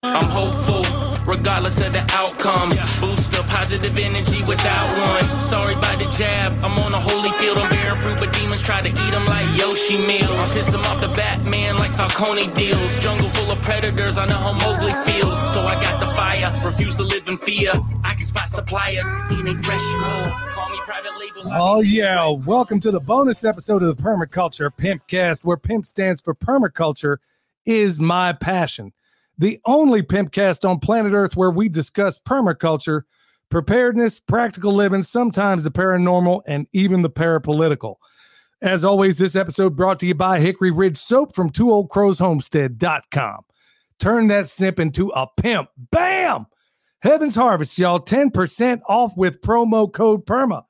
I'm hopeful, regardless of the outcome. Boost up positive energy without one. Sorry about the jab, I'm on a holy field. I'm bearing fruit, but demons try to eat them like Yoshi meals. I piss them off the Batman like Falcone deals. Jungle full of predators, I know how Mowgli feels. So I got the fire, refuse to live in fear. I can spot suppliers, eating fresh drugs. Call me private label. Oh yeah, welcome to the bonus episode of the Permaculture Pimpcast, where PIMP stands for permaculture is my passion. The only Pimpcast on planet Earth where we discuss permaculture, preparedness, practical living, sometimes the paranormal, and even the parapolitical. As always, this episode brought to you by Hickory Ridge Soap from TwoOldCrowsHomestead.com. Turn that snip into a pimp. Bam! Heaven's Harvest, y'all. 10% off with promo code PERMA.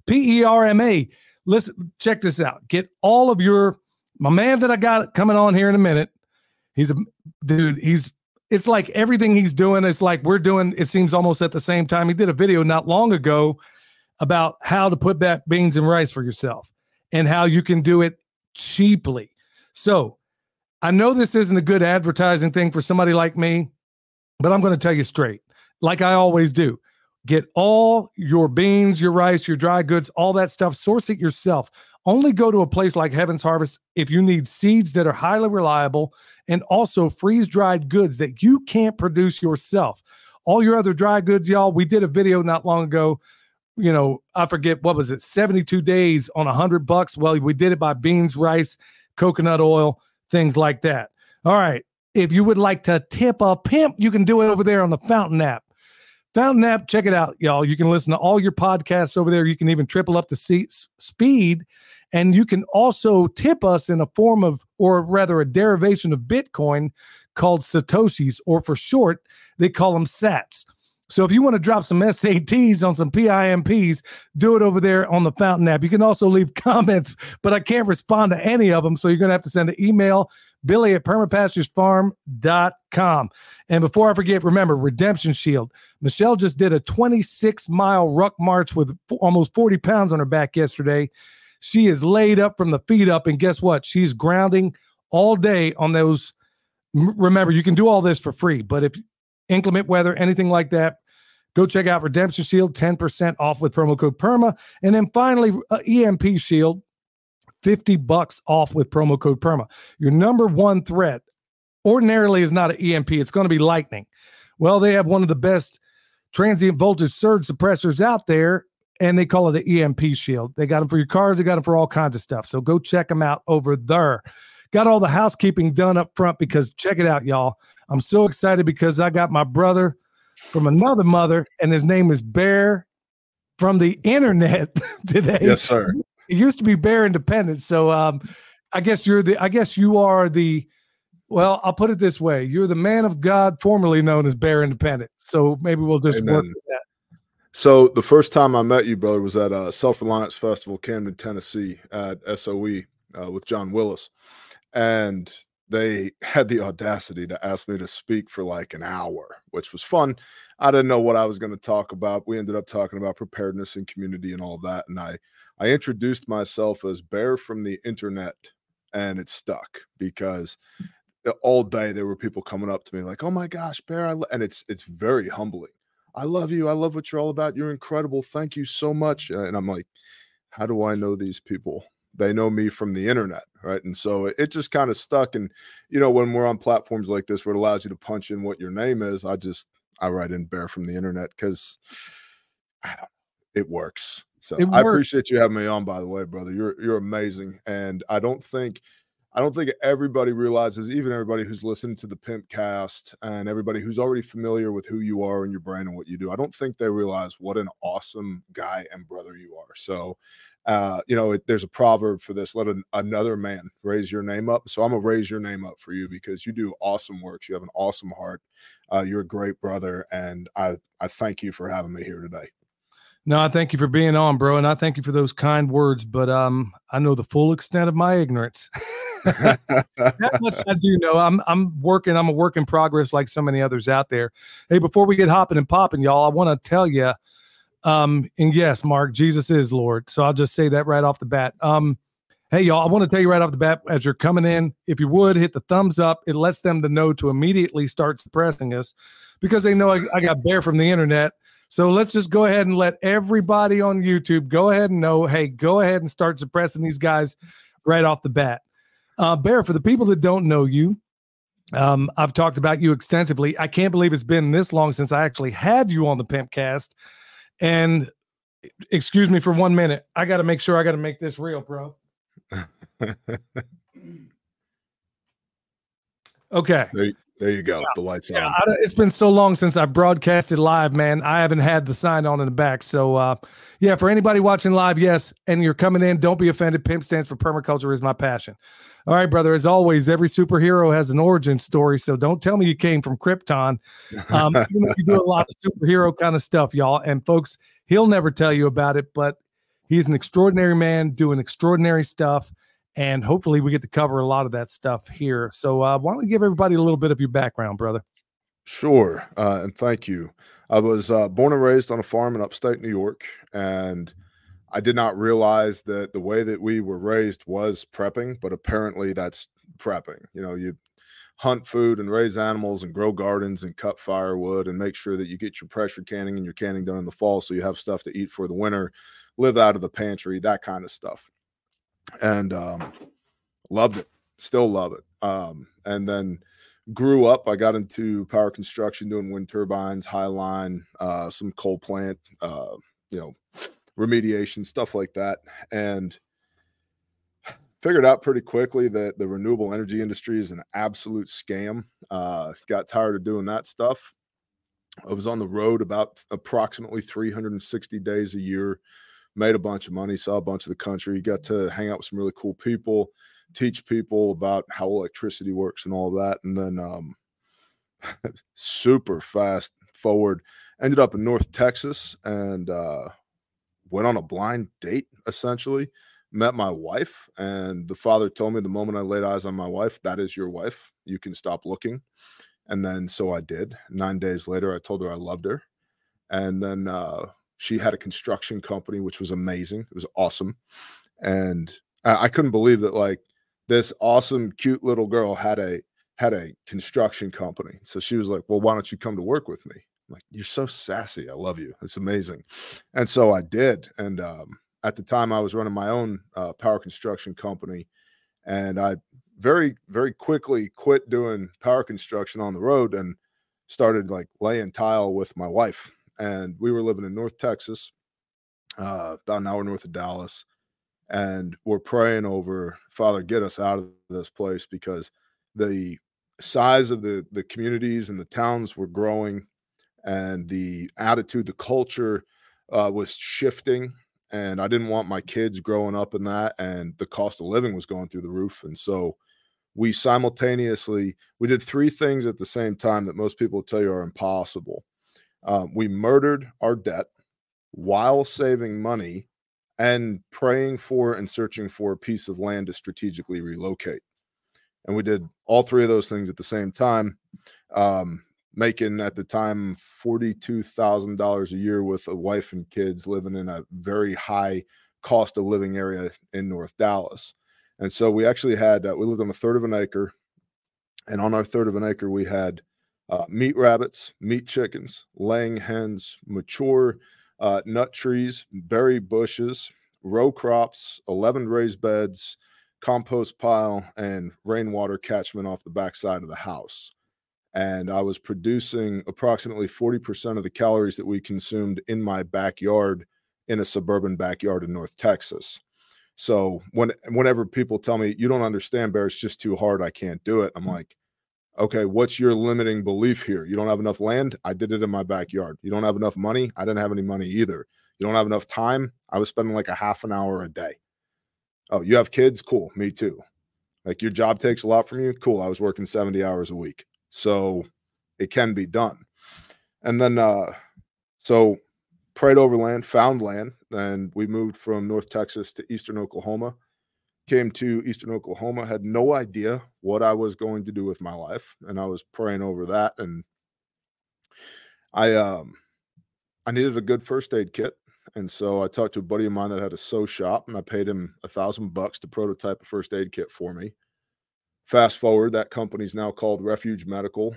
PERMA. Listen, check this out. Get all of my man that I got coming on here in a minute. He's a dude. It's like everything he's doing. It's like we're doing, it seems almost at the same time. He did a video not long ago about how to put back beans and rice for yourself and how you can do it cheaply. So I know this isn't a good advertising thing for somebody like me, but I'm going to tell you straight, like I always do. Get all your beans, your rice, your dry goods, all that stuff. Source it yourself. Only go to a place like Heaven's Harvest if you need seeds that are highly reliable and also freeze-dried goods that you can't produce yourself. All your other dry goods, y'all, we did a video not long ago. You know, I forget, what was it, 72 days on $100? Well, we did it by beans, rice, coconut oil, things like that. All right. If you would like to tip a pimp, you can do it over there on the Fountain app. Fountain app, check it out, y'all. You can listen to all your podcasts over there. You can even triple up the speed, and you can also tip us in a form of, or rather a derivation of Bitcoin called Satoshis, or for short, they call them sats. So if you want to drop some SATs on some PIMPs, do it over there on the Fountain app. You can also leave comments, but I can't respond to any of them, so you're going to have to send an email, billy@permapasturesfarm.com. And before I forget, remember, Redemption Shield. Michelle just did a 26-mile ruck march with almost 40 pounds on her back yesterday. She is laid up from the feet up, and guess what? She's grounding all day on those. Remember, you can do all this for free, but if inclement weather, anything like that, go check out Redemption Shield, 10% off with promo code PERMA. And then finally, EMP Shield, $50 off with promo code PERMA. Your number one threat ordinarily is not an EMP. It's going to be lightning. Well, they have one of the best transient voltage surge suppressors out there, and they call it an EMP Shield. They got them for your cars. They got them for all kinds of stuff. So go check them out over there. Got all the housekeeping done up front because check it out, y'all. I'm so excited because I got my brother from another mother, and his name is Bear from the internet today. Yes, sir. It used to be Bear Independent. So I guess you are the, well, I'll put it this way. You're the man of God formerly known as Bear Independent. So maybe we'll just Amen. work with that. So the first time I met you, brother, was at Self-Reliance Festival, Camden, Tennessee at SOE with John Willis. And they had the audacity to ask me to speak for like an hour, which was fun. I didn't know what I was going to talk about. We ended up talking about preparedness and community and all that. And I introduced myself as Bear from the internet, and it stuck because all day there were people coming up to me like, "Oh my gosh, Bear." And it's very humbling. "I love you. I love what you're all about. You're incredible. Thank you so much." And I'm like, how do I know these people? They know me from the internet, right? And so it just kind of stuck. And, you know, when we're on platforms like this where it allows you to punch in what your name is, I write in Bear from the internet because it works. So I appreciate you having me on, by the way, brother. You're amazing. And I don't think everybody realizes, even everybody who's listening to the Pimpcast and everybody who's already familiar with who you are and your brand and what you do, I don't think they realize what an awesome guy and brother you are. So, you know, there's a proverb for this: let another man raise your name up. So I'm gonna raise your name up for you because you do awesome works. You have an awesome heart. You're a great brother, and I thank you for having me here today. No, I thank you for being on, bro, and I thank you for those kind words. But I know the full extent of my ignorance. That much I do know. I'm a work in progress like so many others out there. Hey, before we get hopping and popping, y'all, I want to tell you. And yes, Mark, Jesus is Lord. So I'll just say that right off the bat. Hey, y'all, I want to tell you right off the bat, as you're coming in, if you would hit the thumbs up, it lets them to know to immediately start suppressing us because they know I got Bear from the internet. So let's just go ahead and let everybody on YouTube go ahead and know, hey, go ahead and start suppressing these guys right off the bat. Bear, for the people that don't know you, I've talked about you extensively. I can't believe it's been this long since I actually had you on the Pimpcast. And excuse me for 1 minute. I got to make sure I got to make this real, bro. Okay. There you go. The lights on. It's been so long since I broadcasted live, man. I haven't had the sign on in the back. So, yeah, for anybody watching live, yes, and you're coming in, don't be offended. Pimp stands for permaculture is my passion. All right, brother. As always, every superhero has an origin story. So don't tell me you came from Krypton. You do a lot of superhero kind of stuff, y'all. And folks, he'll never tell you about it, but he's an extraordinary man doing extraordinary stuff. And hopefully we get to cover a lot of that stuff here. So why don't we give everybody a little bit of your background, brother? Sure. And thank you. I was born and raised on a farm in upstate New York, and I did not realize that the way that we were raised was prepping, but apparently that's prepping. You know, you hunt food and raise animals and grow gardens and cut firewood and make sure that you get your pressure canning and your canning done in the fall so you have stuff to eat for the winter, live out of the pantry, that kind of stuff. And loved it, still love it. And then grew up, I got into power construction, doing wind turbines, high line, some coal plant, remediation, stuff like that. And figured out pretty quickly that the renewable energy industry is an absolute scam. Got tired of doing that stuff. I was on the road about approximately 360 days a year. Made a bunch of money, saw a bunch of the country, got to hang out with some really cool people, teach people about how electricity works and all that. And then super fast forward, ended up in North Texas and went on a blind date, essentially. Met my wife, and the father told me the moment I laid eyes on my wife, that is your wife. You can stop looking. And then so I did. 9 days later, I told her I loved her. And then she had a construction company, which was amazing. It was awesome. And I couldn't believe that, like, this awesome, cute little girl had a construction company. So she was like, well, why don't you come to work with me? I'm like, you're so sassy. I love you. It's amazing. And so I did. And at the time I was running my own power construction company, and I very, very quickly quit doing power construction on the road and started like laying tile with my wife. And we were living in North Texas, about an hour north of Dallas. And we're praying over, Father, get us out of this place, because the size of the communities and the towns were growing, and the attitude, the culture was shifting. And I didn't want my kids growing up in that, and the cost of living was going through the roof. And so we did three things at the same time that most people tell you are impossible. We murdered our debt while saving money and praying for and searching for a piece of land to strategically relocate. And we did all three of those things at the same time, making at the time $42,000 a year with a wife and kids, living in a very high cost of living area in North Dallas. And so we actually had, we lived on a third of an acre. And on our third of an acre, we had meat rabbits, meat chickens, laying hens, mature nut trees, berry bushes, row crops, 11 raised beds, compost pile, and rainwater catchment off the backside of the house. And I was producing approximately 40% of the calories that we consumed in my backyard, in a suburban backyard in North Texas. So whenever people tell me, you don't understand, Bear, it's just too hard, I can't do it, I'm like, okay, what's your limiting belief here? You don't have enough land? I did it in my backyard. You don't have enough money? I didn't have any money either. You don't have enough time? I was spending like a half an hour a day. Oh, you have kids? Cool. Me too. Like, your job takes a lot from you? Cool. I was working 70 hours a week. So it can be done. And then, so prayed over land, found land, and we moved from North Texas to Eastern Oklahoma. Came to Eastern Oklahoma, had no idea what I was going to do with my life, and I was praying over that. And I needed a good first aid kit, And so I talked to a buddy of mine that had a sew shop, and I paid him $1,000 to prototype a first aid kit for me. Fast forward, that company's now called Refuge Medical.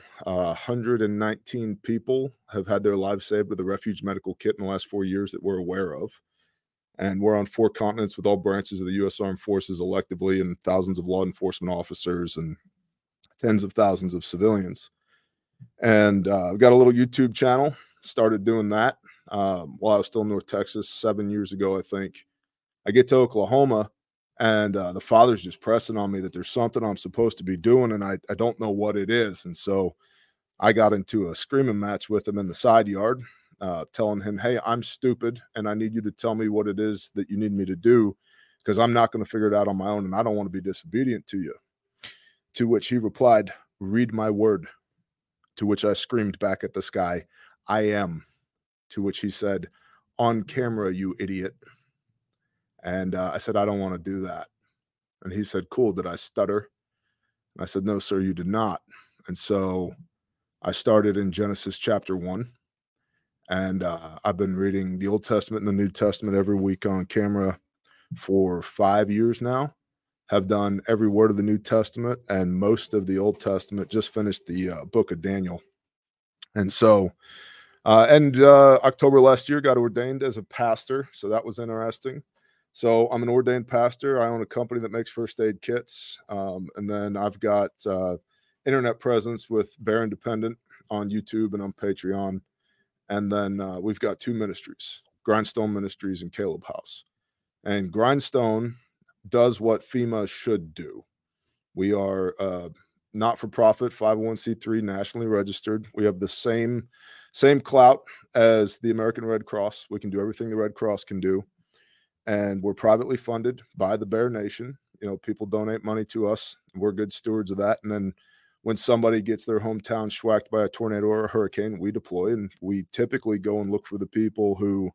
119 people have had their lives saved with a Refuge Medical kit in the last 4 years that we're aware of. And we're on 4 continents with all branches of the U.S. Armed Forces electively, and thousands of law enforcement officers and tens of thousands of civilians. And I've got a little YouTube channel, started doing that while I was still in North Texas 7 years ago, I think. I get to Oklahoma, and the father's just pressing on me that there's something I'm supposed to be doing, and I don't know what it is. And so I got into a screaming match with him in the side yard, telling him, hey, I'm stupid, and I need you to tell me what it is that you need me to do, because I'm not going to figure it out on my own, and I don't want to be disobedient to you. To which he replied, read my word. To which I screamed back at the sky, I am. To which he said, on camera, you idiot. And I said, I don't want to do that. And he said, cool, did I stutter? And I said, no, sir, you did not. And so I started in Genesis chapter 1. And I've been reading the Old Testament and the New Testament every week on camera for 5 years now. Have done every word of the New Testament and most of the Old Testament. Just finished the book of Daniel. And so, October last year, got ordained as a pastor. So that was interesting. So I'm an ordained pastor. I own a company that makes first aid kits. And then I've got internet presence with Bear Independent on YouTube and on Patreon. And then we've got 2 ministries, Grindstone Ministries and Caleb House. And Grindstone does what FEMA should do. We are not-for-profit, 501c3, nationally registered. We have the same clout as the American Red Cross. We can do everything the Red Cross can do. And we're privately funded by the Bear Nation. You know, people donate money to us. We're good stewards of that. And then when somebody gets their hometown schwacked by a tornado or a hurricane, we deploy, and we typically go and look for the people who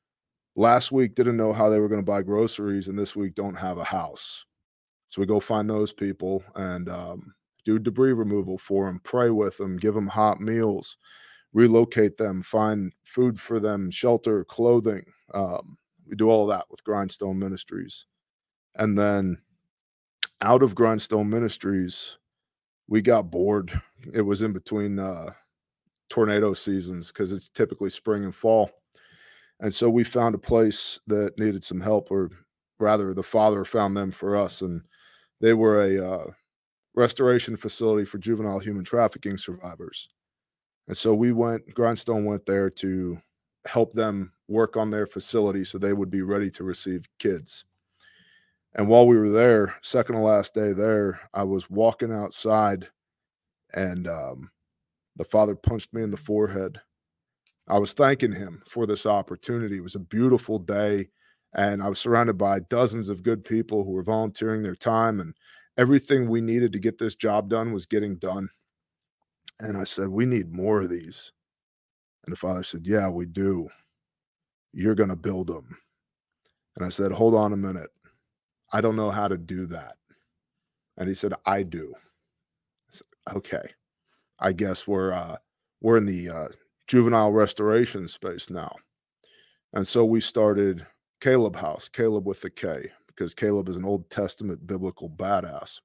last week didn't know how they were going to buy groceries and this week don't have a house. So we go find those people and do debris removal for them, pray with them, give them hot meals, relocate them, find food for them, shelter, clothing. We do all of that with Grindstone Ministries. And then out of Grindstone Ministries, we got bored. It was in between tornado seasons because it's typically spring and fall. And so we found a place that needed some help, or rather the father found them for us. And they were a restoration facility for juvenile human trafficking survivors. And so Grindstone went there to help them work on their facility so they would be ready to receive kids. And while we were there, second to last day there, I was walking outside and the father punched me in the forehead. I was thanking him for this opportunity. It was a beautiful day, and I was surrounded by dozens of good people who were volunteering their time, and everything we needed to get this job done was getting done. And I said, we need more of these. And the father said, yeah, we do. You're going to build them. And I said, hold on a minute. I don't know how to do that. And he said, I do. I said, okay. I guess we're in the juvenile restoration space now. And so we started Caleb House, Caleb with the K, because Caleb is an Old Testament biblical badass.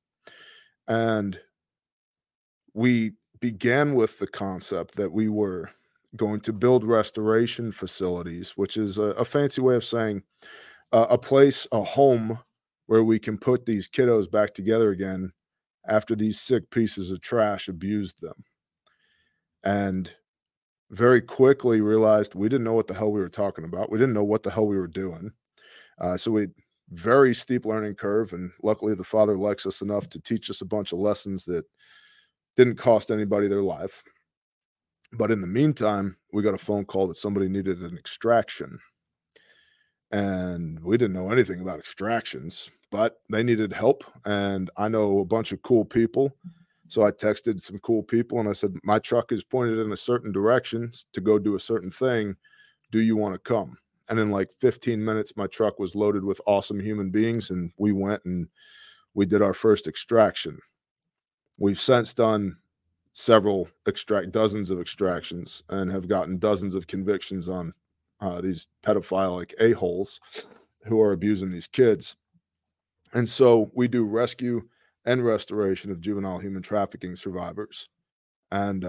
And we began with the concept that we were going to build restoration facilities, which is a fancy way of saying a place, a home where we can put these kiddos back together again after these sick pieces of trash abused them. And very quickly realized we didn't know what the hell we were talking about. We didn't know what the hell we were doing. So very steep learning curve. And luckily the father likes us enough to teach us a bunch of lessons that didn't cost anybody their life. But in the meantime, we got a phone call that somebody needed an extraction. And we didn't know anything about extractions, but they needed help. And I know a bunch of cool people. So I texted some cool people and I said, my truck is pointed in a certain direction to go do a certain thing. Do you want to come? And in like 15 minutes, my truck was loaded with awesome human beings. And we went and we did our first extraction. We've since done dozens of extractions and have gotten dozens of convictions on these pedophilic a-holes who are abusing these kids. And so we do rescue and restoration of juvenile human trafficking survivors. And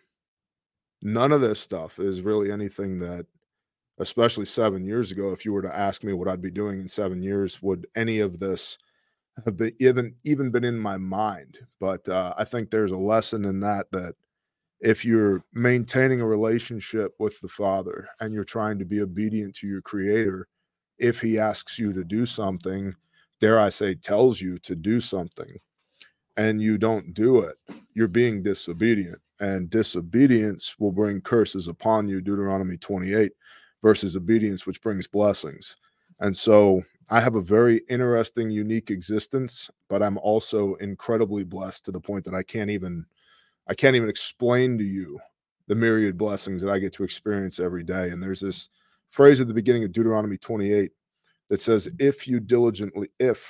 none of this stuff is really anything that, especially 7 years ago, if you were to ask me what I'd be doing in 7 years, would any of this have been even been in my mind? But I think there's a lesson in that if you're maintaining a relationship with the Father and you're trying to be obedient to your Creator, if He asks you to do something, dare I say, tells you to do something, and you don't do it, you're being disobedient. And disobedience will bring curses upon you, Deuteronomy 28, versus obedience, which brings blessings. And so I have a very interesting, unique existence, but I'm also incredibly blessed to the point that I can't even explain to you the myriad blessings that I get to experience every day. And there's this phrase at the beginning of Deuteronomy 28 that says, if you diligently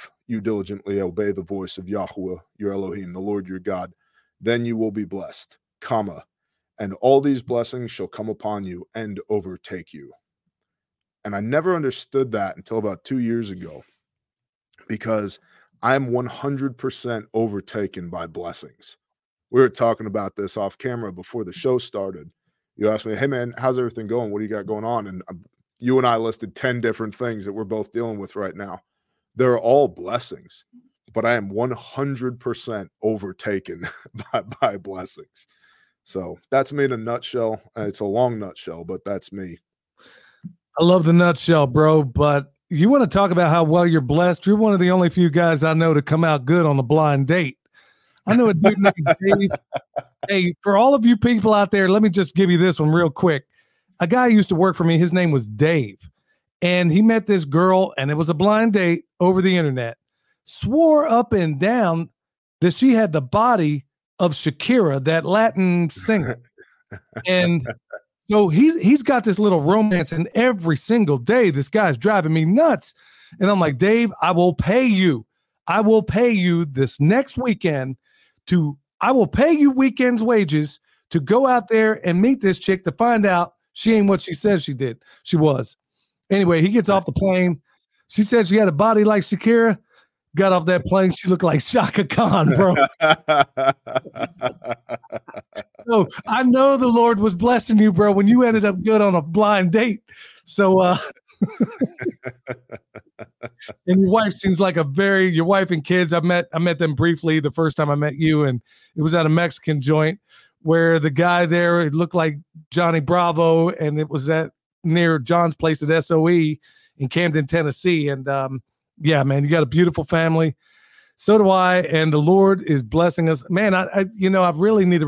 obey the voice of Yahweh, your Elohim, the Lord your God, then you will be blessed, and all these blessings shall come upon you and overtake you. And I never understood that until about 2 years ago, because I'm 100% overtaken by blessings. We were talking about this off camera before the show started. You asked me, hey man, how's everything going? What do you got going on? And you and I listed 10 different things that we're both dealing with right now. They're all blessings, but I am 100% overtaken by blessings. So that's me in a nutshell. It's a long nutshell, but that's me. I love the nutshell, bro. But you want to talk about how well you're blessed? You're one of the only few guys I know to come out good on the blind date. I know a dude named Dave. Hey, for all of you people out there, let me just give you this one real quick. A guy used to work for me. His name was Dave. And he met this girl, and it was a blind date over the internet. Swore up and down that she had the body of Shakira, that Latin singer. And so he's got this little romance, and every single day, this guy's driving me nuts. And I'm like, Dave, I will pay you. I will pay you this next weekend I will pay you weekend's wages to go out there and meet this chick to find out she ain't what she says she was. Anyway, he gets off the plane. She said she had a body like Shakira. Got off that plane. She looked like Shaka Khan, bro. So I know the Lord was blessing you, bro, when you ended up good on a blind date. So, and your wife seems like your wife and kids. I met them briefly the first time I met you, and it was at a Mexican joint where the guy there, it looked like Johnny Bravo, and it was near John's place at SOE in Camden, Tennessee. And yeah, man, you got a beautiful family. So do I, and the Lord is blessing us. Man, I really need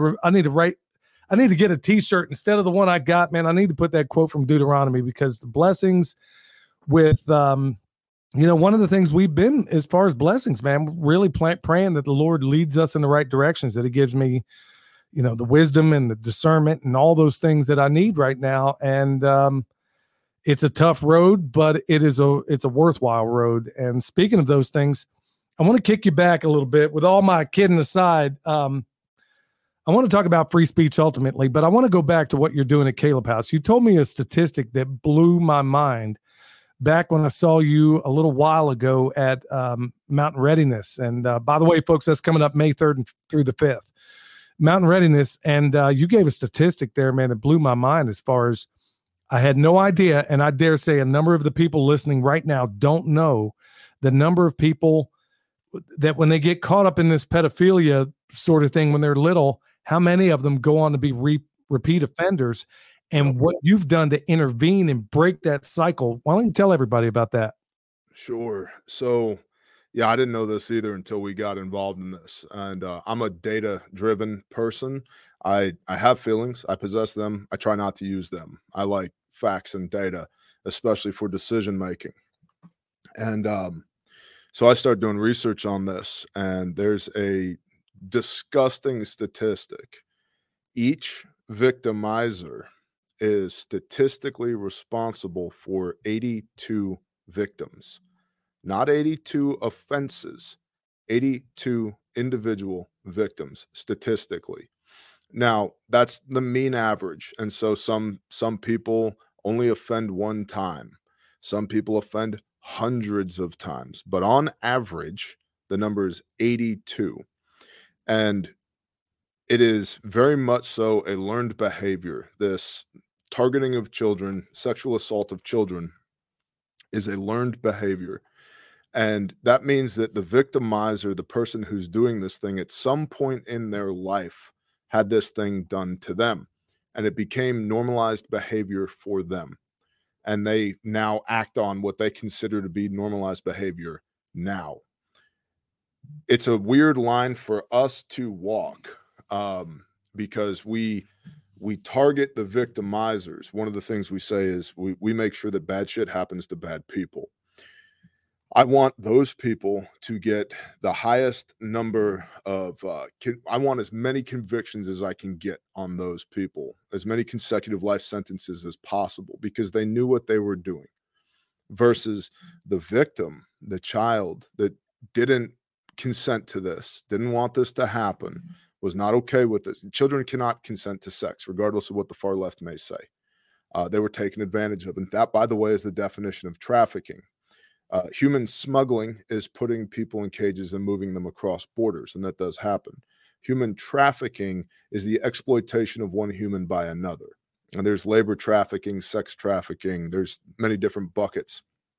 to get a t-shirt instead of the one I got, man. I need to put that quote from Deuteronomy, because the blessings with, one of the things we've been, as far as blessings, man, really praying that the Lord leads us in the right directions, that He gives me, the wisdom and the discernment and all those things that I need right now. And it's a tough road, but it's a worthwhile road. And speaking of those things, I want to kick you back a little bit. With all my kidding aside, I want to talk about free speech ultimately, but I want to go back to what you're doing at Caleb House. You told me a statistic that blew my mind back when I saw you a little while ago at Mountain Readiness. And by the way, folks, that's coming up May 3rd through the 5th. Mountain Readiness. And you gave a statistic there, man, that blew my mind, as far as I had no idea. And I dare say a number of the people listening right now don't know the number of people that when they get caught up in this pedophilia sort of thing when they're little, how many of them go on to be repeat offenders, and what you've done to intervene and break that cycle. Why don't you tell everybody about that? Sure. So, yeah, I didn't know this either until we got involved in this. And I'm a data-driven person. I have feelings. I possess them. I try not to use them. I like facts and data, especially for decision making. And so I started doing research on this, and there's a disgusting statistic. Each victimizer is statistically responsible for 82 victims, not 82 offenses, 82 individual victims statistically. Now, that's the mean average. And so some people only offend one time. Some people offend hundreds of times, but on average, the number is 82. And it is very much so a learned behavior. This targeting of children, sexual assault of children is a learned behavior. And that means that the victimizer, the person who's doing this thing, at some point in their life had this thing done to them. And it became normalized behavior for them. And they now act on what they consider to be normalized behavior now. It's a weird line for us to walk because we target the victimizers. One of the things we say is we make sure that bad shit happens to bad people. I want those people to get the highest number of, I want as many convictions as I can get on those people, as many consecutive life sentences as possible, because they knew what they were doing, versus the victim, the child that didn't consent to this, didn't want this to happen, was not okay with this. Children cannot consent to sex, regardless of what the far left may say. They were taken advantage of. And that, by the way, is the definition of trafficking. Human smuggling is putting people in cages and moving them across borders, and that does happen. Human trafficking is the exploitation of one human by another. And there's labor trafficking, sex trafficking, there's many different buckets.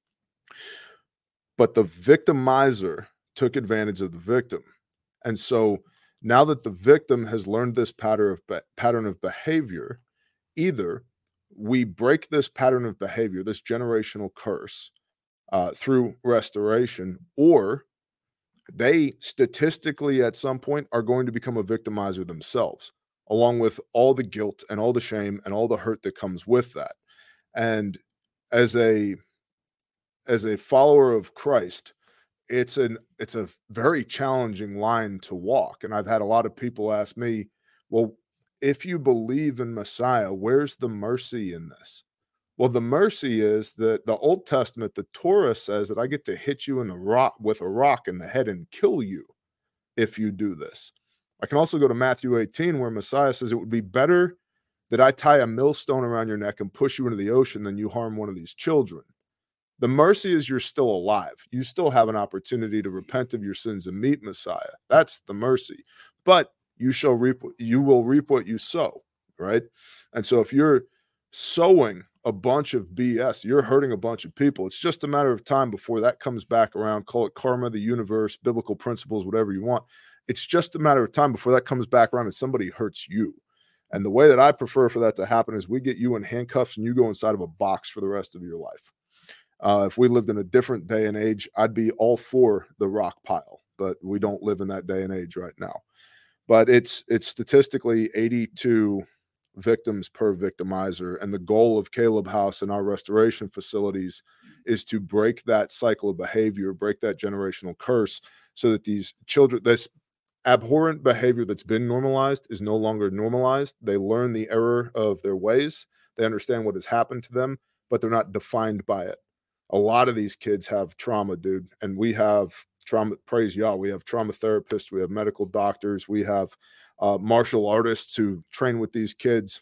But the victimizer took advantage of the victim. And so now that the victim has learned this pattern of behavior, either we break this pattern of behavior, this generational curse, through restoration, or they statistically at some point are going to become a victimizer themselves, along with all the guilt and all the shame and all the hurt that comes with that. And as a follower of Christ, it's a very challenging line to walk. And I've had a lot of people ask me, well, if you believe in Messiah, where's the mercy in this? Well, the mercy is that the Old Testament, the Torah says that I get to hit you with a rock in the head and kill you if you do this. I can also go to Matthew 18, where Messiah says it would be better that I tie a millstone around your neck and push you into the ocean than you harm one of these children. The mercy is you're still alive. You still have an opportunity to repent of your sins and meet Messiah. That's the mercy. But you will reap what you sow, right? And so if you're sowing a bunch of BS, you're hurting a bunch of people. It's just a matter of time before that comes back around. Call it karma, the universe, biblical principles, whatever you want. It's just a matter of time before that comes back around and somebody hurts you. And the way that I prefer for that to happen is we get you in handcuffs and you go inside of a box for the rest of your life. If we lived in a different day and age, I'd be all for the rock pile, but we don't live in that day and age right now. But it's statistically 82 victims per victimizer. And the goal of Caleb House and our restoration facilities is to break that cycle of behavior, break that generational curse, so that these children, this abhorrent behavior that's been normalized is no longer normalized. They learn the error of their ways. They understand what has happened to them, but they're not defined by it. A lot of these kids have trauma, dude. And we have trauma, praise Yah. We have trauma therapists. We have medical doctors. We have martial artists who train with these kids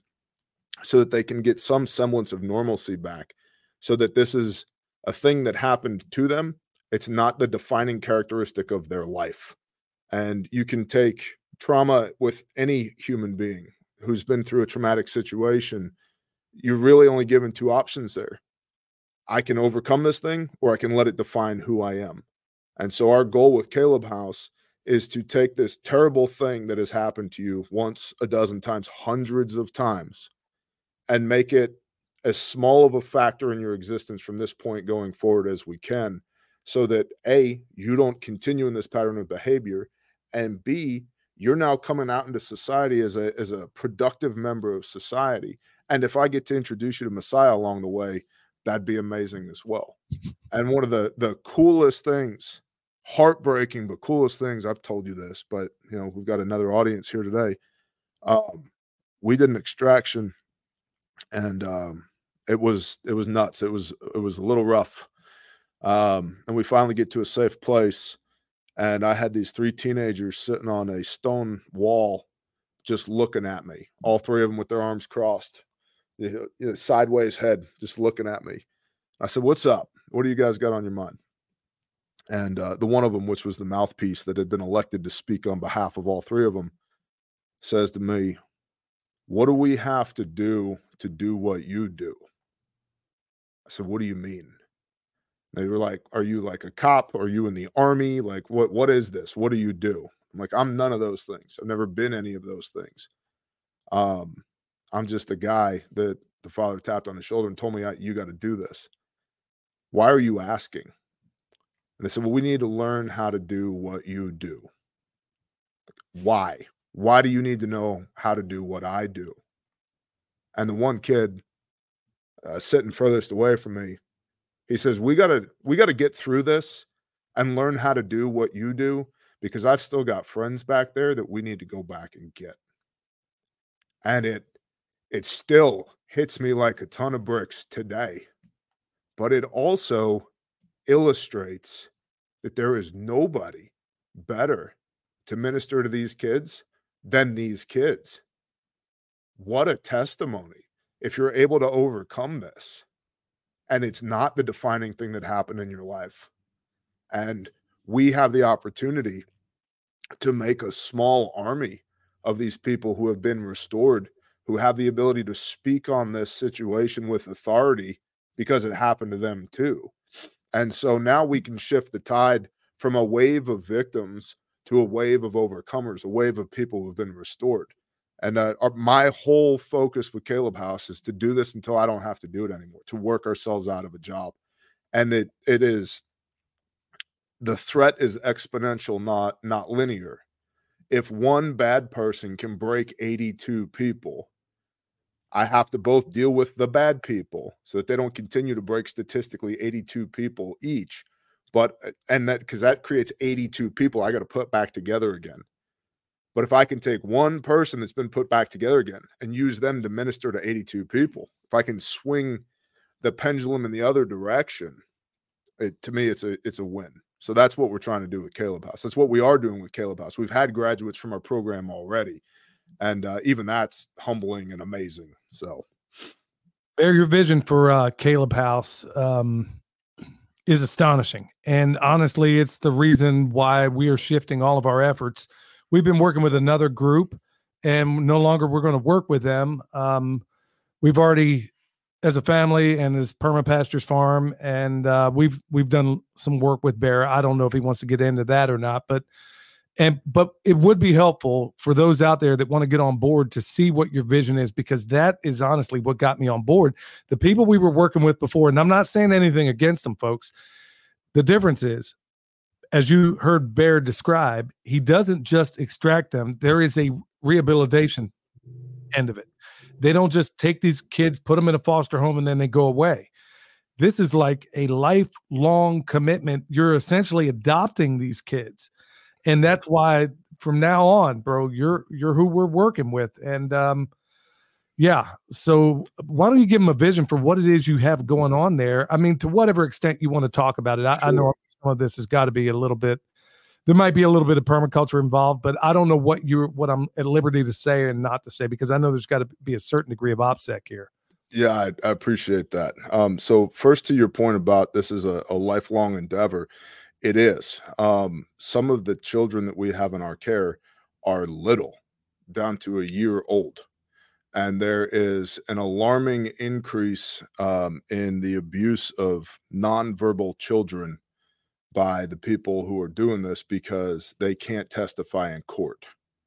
so that they can get some semblance of normalcy back, so that this is a thing that happened to them. It's not the defining characteristic of their life. And you can take trauma with any human being who's been through a traumatic situation. You're really only given two options there. I can overcome this thing, or I can let it define who I am. And so our goal with Caleb House is to take this terrible thing that has happened to you once, a dozen times, hundreds of times, and make it as small of a factor in your existence from this point going forward as we can, so that A, you don't continue in this pattern of behavior, and B, you're now coming out into society as a productive member of society. And if I get to introduce you to Messiah along the way, that'd be amazing as well. And one of the coolest things, heartbreaking but coolest things, I've told you this, but we've got another audience here today. We did an extraction, and it was nuts. It was a little rough, and we finally get to a safe place, and I had these three teenagers sitting on a stone wall just looking at me, all three of them with their arms crossed. sideways head, just looking at me. I said, "What's up? What do you guys got on your mind?" And the one of them, which was the mouthpiece that had been elected to speak on behalf of all three of them, says to me, "What do we have to do what you do?" I said, "What do you mean?" They were like, "Are you like a cop? Are you in the army? Like, what is this? What do you do?" I'm like, "I'm none of those things. I've never been any of those things. Um, I'm just a guy that the father tapped on his shoulder and told me, you got to do this. Why are you asking?" And they said, "Well, we need to learn how to do what you do." Why? Why do you need to know how to do what I do? And the one kid sitting furthest away from me, he says, we gotta get through this and learn how to do what you do, because I've still got friends back there that we need to go back and get." And it still hits me like a ton of bricks today. But it also illustrates that there is nobody better to minister to these kids than these kids. What a testimony if you're able to overcome this and it's not the defining thing that happened in your life. And we have the opportunity to make a small army of these people who have been restored, who have the ability to speak on this situation with authority because it happened to them too. And so now we can shift the tide from a wave of victims to a wave of overcomers, a wave of people who have been restored. And my whole focus with Caleb House is to do this until I don't have to do it anymore, to work ourselves out of a job. And it is, the threat is exponential, not linear. If one bad person can break 82 people, I have to both deal with the bad people so that they don't continue to break statistically 82 people each. But, and that, because that creates 82 people I got to put back together again. But if I can take one person that's been put back together again and use them to minister to 82 people, if I can swing the pendulum in the other direction, to me, it's a win. So that's what we're trying to do with Caleb House. That's what we are doing with Caleb House. We've had graduates from our program already, and even that's humbling and amazing. So, Bear, your vision for Caleb House is astonishing. And honestly, it's the reason why we are shifting all of our efforts. We've been working with another group, and no longer we're going to work with them. We've already, as a family and as Perma Pastures Farm, and we've done some work with Bear. I don't know if he wants to get into that or not, but it would be helpful for those out there that want to get on board to see what your vision is, because that is honestly what got me on board. The people we were working with before, and I'm not saying anything against them, folks. The difference is, as you heard Bear describe, he doesn't just extract them. There is a rehabilitation end of it. They don't just take these kids, put them in a foster home, and then they go away. This is like a lifelong commitment. You're essentially adopting these kids. And that's why from now on, bro, you're who we're working with. And yeah, so why don't you give them a vision for what it is you have going on there? I mean, to whatever extent you want to talk about it. I know some of this has got to be a little bit, there might be a little bit of permaculture involved, but I don't know what I'm at liberty to say and not to say, because I know there's got to be a certain degree of OPSEC here. Yeah, I appreciate that. So first, to your point about this is a lifelong endeavor. It is. Some of the children that we have in our care are little, down to a year old. And there is an alarming increase in the abuse of nonverbal children by the people who are doing this because they can't testify in court.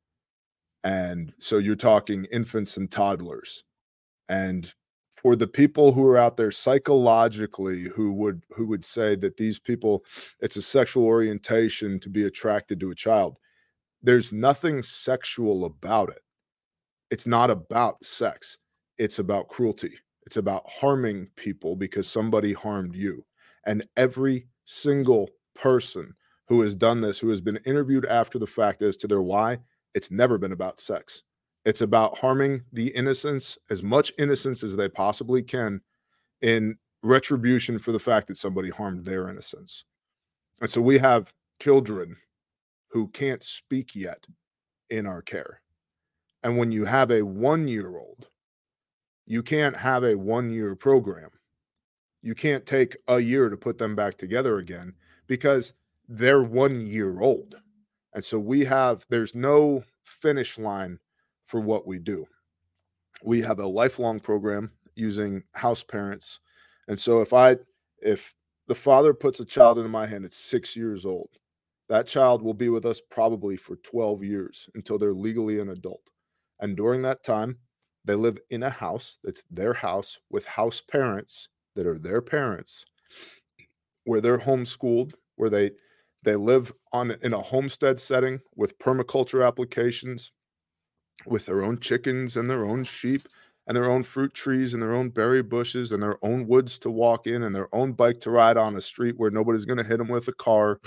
And so you're talking infants and toddlers. And for the people who are out there psychologically who would say that these people, it's a sexual orientation to be attracted to a child, there's nothing sexual about it. It's not about sex. It's about cruelty. It's about harming people because somebody harmed you. And every single person who has done this, who has been interviewed after the fact as to their why, it's never been about sex. It's about harming the innocence, as much innocence as they possibly can, in retribution for the fact that somebody harmed their innocence. And so we have children who can't speak yet in our care. And when you have a 1-year-old You can't have a 1-year program. You can't take a year to put them back together again because they're 1 year old. And so there's no finish line for what we do. We have a lifelong program using house parents. And so if the father puts a child into my hand, it's 6 years old. That child will be with us probably for 12 years until they're legally an adult. And during that time, they live in a house that's their house with house parents that are their parents, where they're homeschooled, where they live in a homestead setting with permaculture applications, with their own chickens and their own sheep and their own fruit trees and their own berry bushes and their own woods to walk in and their own bike to ride on a street where nobody's going to hit them with a car.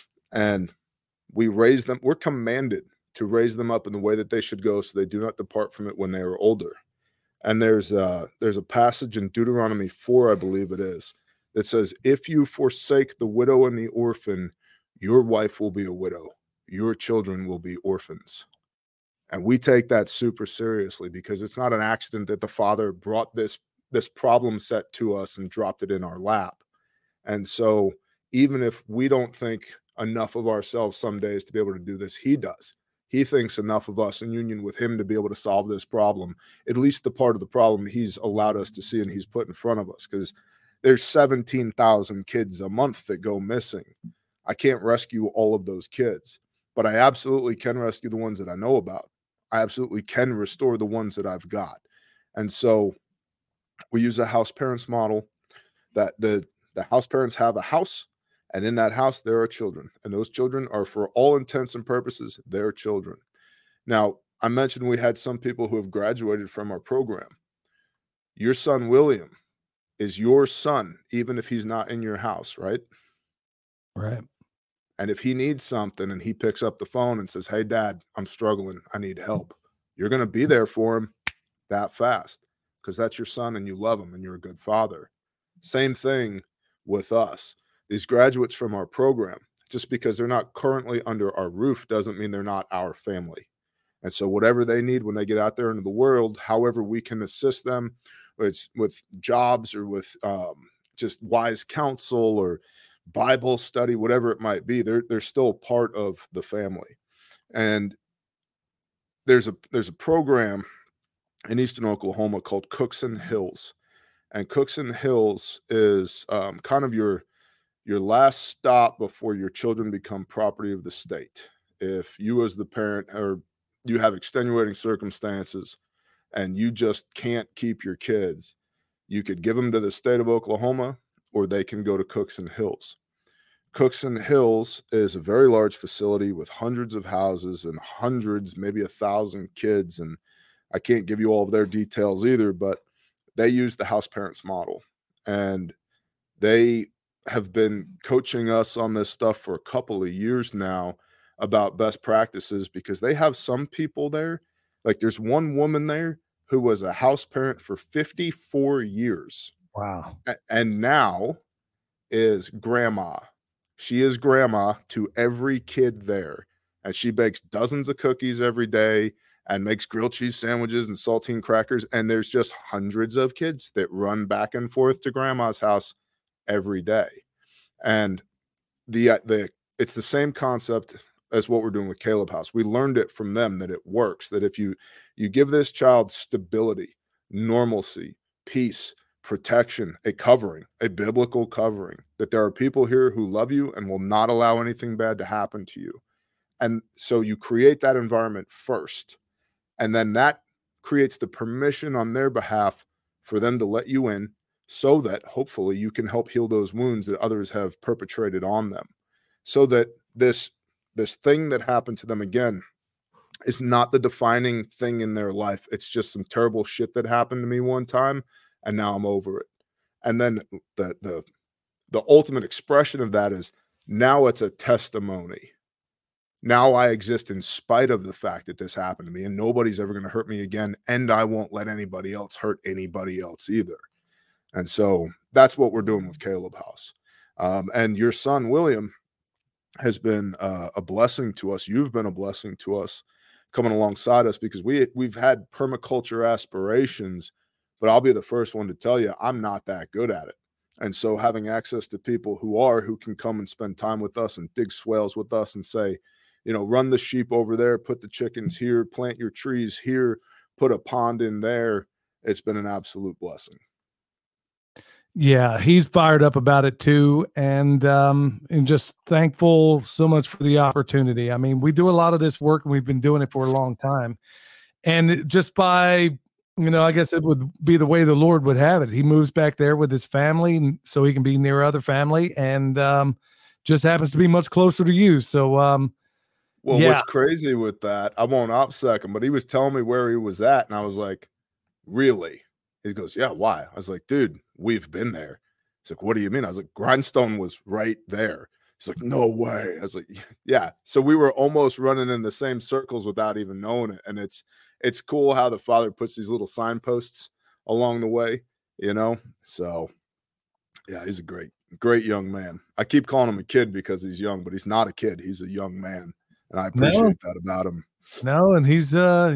And we raise them. We're commanded to raise them up in the way that they should go so they do not depart from it when they are older. And there's a passage in Deuteronomy 4, I believe it is, that says, if you forsake the widow and the orphan, your wife will be a widow. Your children will be orphans. And we take that super seriously because it's not an accident that the father brought this problem set to us and dropped it in our lap. And so even if we don't think enough of ourselves some days to be able to do this, he does. He thinks enough of us in union with him to be able to solve this problem, at least the part of the problem he's allowed us to see and he's put in front of us, because there's 17,000 kids a month that go missing. I can't rescue all of those kids, but I absolutely can rescue the ones that I know about. I absolutely can restore the ones that I've got. And so we use a house parents model that the house parents have a house, and in that house, there are children. And those children are, for all intents and purposes, their children. Now, I mentioned we had some people who have graduated from our program. Your son, William, is your son, even if he's not in your house, right? Right. And if he needs something and he picks up the phone and says, hey, Dad, I'm struggling, I need help, you're going to be there for him that fast because that's your son and you love him and you're a good father. Same thing with us. These graduates from our program, just because they're not currently under our roof doesn't mean they're not our family. And so whatever they need when they get out there into the world, however we can assist them, whether it's with jobs or with just wise counsel or Bible study, whatever it might be, they're still part of the family. And there's a program in Eastern Oklahoma called Cookson Hills. And Cookson Hills is kind of your last stop before your children become property of the state. If you as the parent or you have extenuating circumstances and you just can't keep your kids, you could give them to the state of Oklahoma or they can go to Cookson Hills. Cookson Hills is a very large facility with hundreds of houses and hundreds, maybe 1,000 kids. And I can't give you all of their details either, but they use the house parents model. And they have been coaching us on this stuff for a couple of years now about best practices because they have some people there. Like there's one woman there who was a house parent for 54 years. Wow. And now is grandma. She is grandma to every kid there. And she bakes dozens of cookies every day and makes grilled cheese sandwiches and saltine crackers. And there's just hundreds of kids that run back and forth to grandma's house every day. And it's the same concept as what we're doing with Caleb House. We learned it from them that it works, that if you give this child stability, normalcy, peace, protection, a covering, a biblical covering, that there are people here who love you and will not allow anything bad to happen to you. And so you create that environment first, and then that creates the permission on their behalf for them to let you in so that hopefully you can help heal those wounds that others have perpetrated on them, so that this thing that happened to them again is not the defining thing in their life. It's just some terrible shit that happened to me one time, and now I'm over it. And then the ultimate expression of that is now it's a testimony. Now I exist in spite of the fact that this happened to me, and nobody's ever going to hurt me again, and I won't let anybody else hurt anybody else either. And so that's what we're doing with Caleb House. And your son, William, has been a blessing to us. You've been a blessing to us coming alongside us because we've had permaculture aspirations but I'll be the first one to tell you I'm not that good at it. And so having access to people who can come and spend time with us and dig swales with us and say, run the sheep over there, put the chickens here, plant your trees here, put a pond in there. It's been an absolute blessing. Yeah, he's fired up about it too, and just thankful so much for the opportunity. I mean, we do a lot of this work, and we've been doing it for a long time. And just by, I guess it would be the way the Lord would have it. He moves back there with his family, so he can be near other family, and just happens to be much closer to you. So, what's crazy with that? I won't OPSEC him, but he was telling me where he was at, and I was like, really? He goes, yeah, why? I was like, dude, we've been there. He's like, what do you mean? I was like, Grindstone was right there. He's like, no way. I was like, yeah. So we were almost running in the same circles without even knowing it. And it's cool how the Father puts these little signposts along the way, So yeah, he's a great young man. I keep calling him a kid because he's young, but he's not a kid. He's a young man. And I appreciate that about him. No, and he's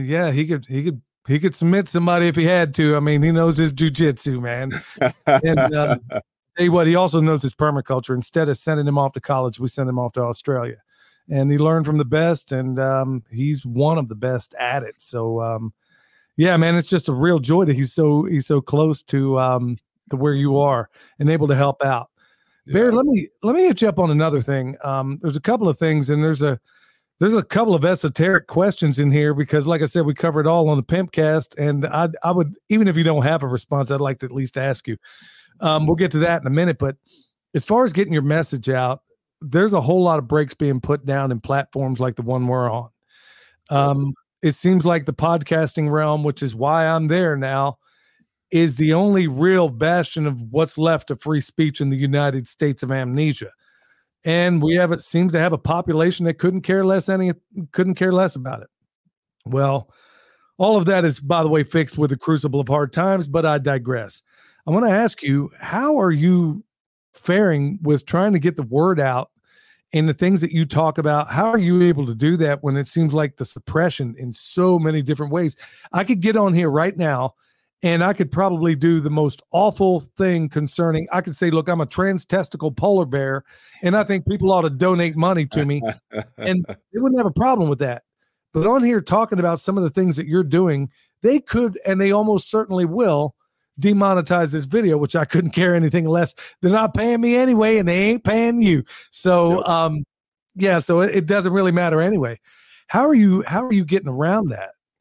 he could submit somebody if he had to. I mean, he knows his jujitsu, man. And tell you what, he also knows his permaculture. Instead of sending him off to college, we sent him off to Australia, and he learned from the best. And he's one of the best at it. So, yeah, man, it's just a real joy that he's so close to where you are and able to help out. Yeah. Barry, let me hit you up on another thing. There's a couple of things, and there's a couple of esoteric questions in here because, like I said, we cover it all on the Pimpcast, and I would, even if you don't have a response, I'd like to at least ask you. We'll get to that in a minute, but as far as getting your message out, there's a whole lot of breaks being put down in platforms like the one we're on. It seems like the podcasting realm, which is why I'm there now, is the only real bastion of what's left of free speech in the United States of amnesia. And seems to have a population that couldn't care less about it. Well, all of that is, by the way, fixed with the crucible of hard times, but I digress. I want to ask you, how are you faring with trying to get the word out and the things that you talk about? How are you able to do that when it seems like the suppression in so many different ways? I could get on here right now and I could probably do the most awful thing concerning, I could say, look, I'm a trans-testicle polar bear, and I think people ought to donate money to me. And they wouldn't have a problem with that. But on here talking about some of the things that you're doing, they could, and they almost certainly will, demonetize this video, which I couldn't care anything less. They're not paying me anyway, and they ain't paying you. So, so it doesn't really matter anyway. How are you getting around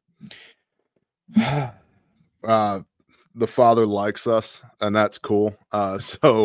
that? The Father likes us, and that's cool. So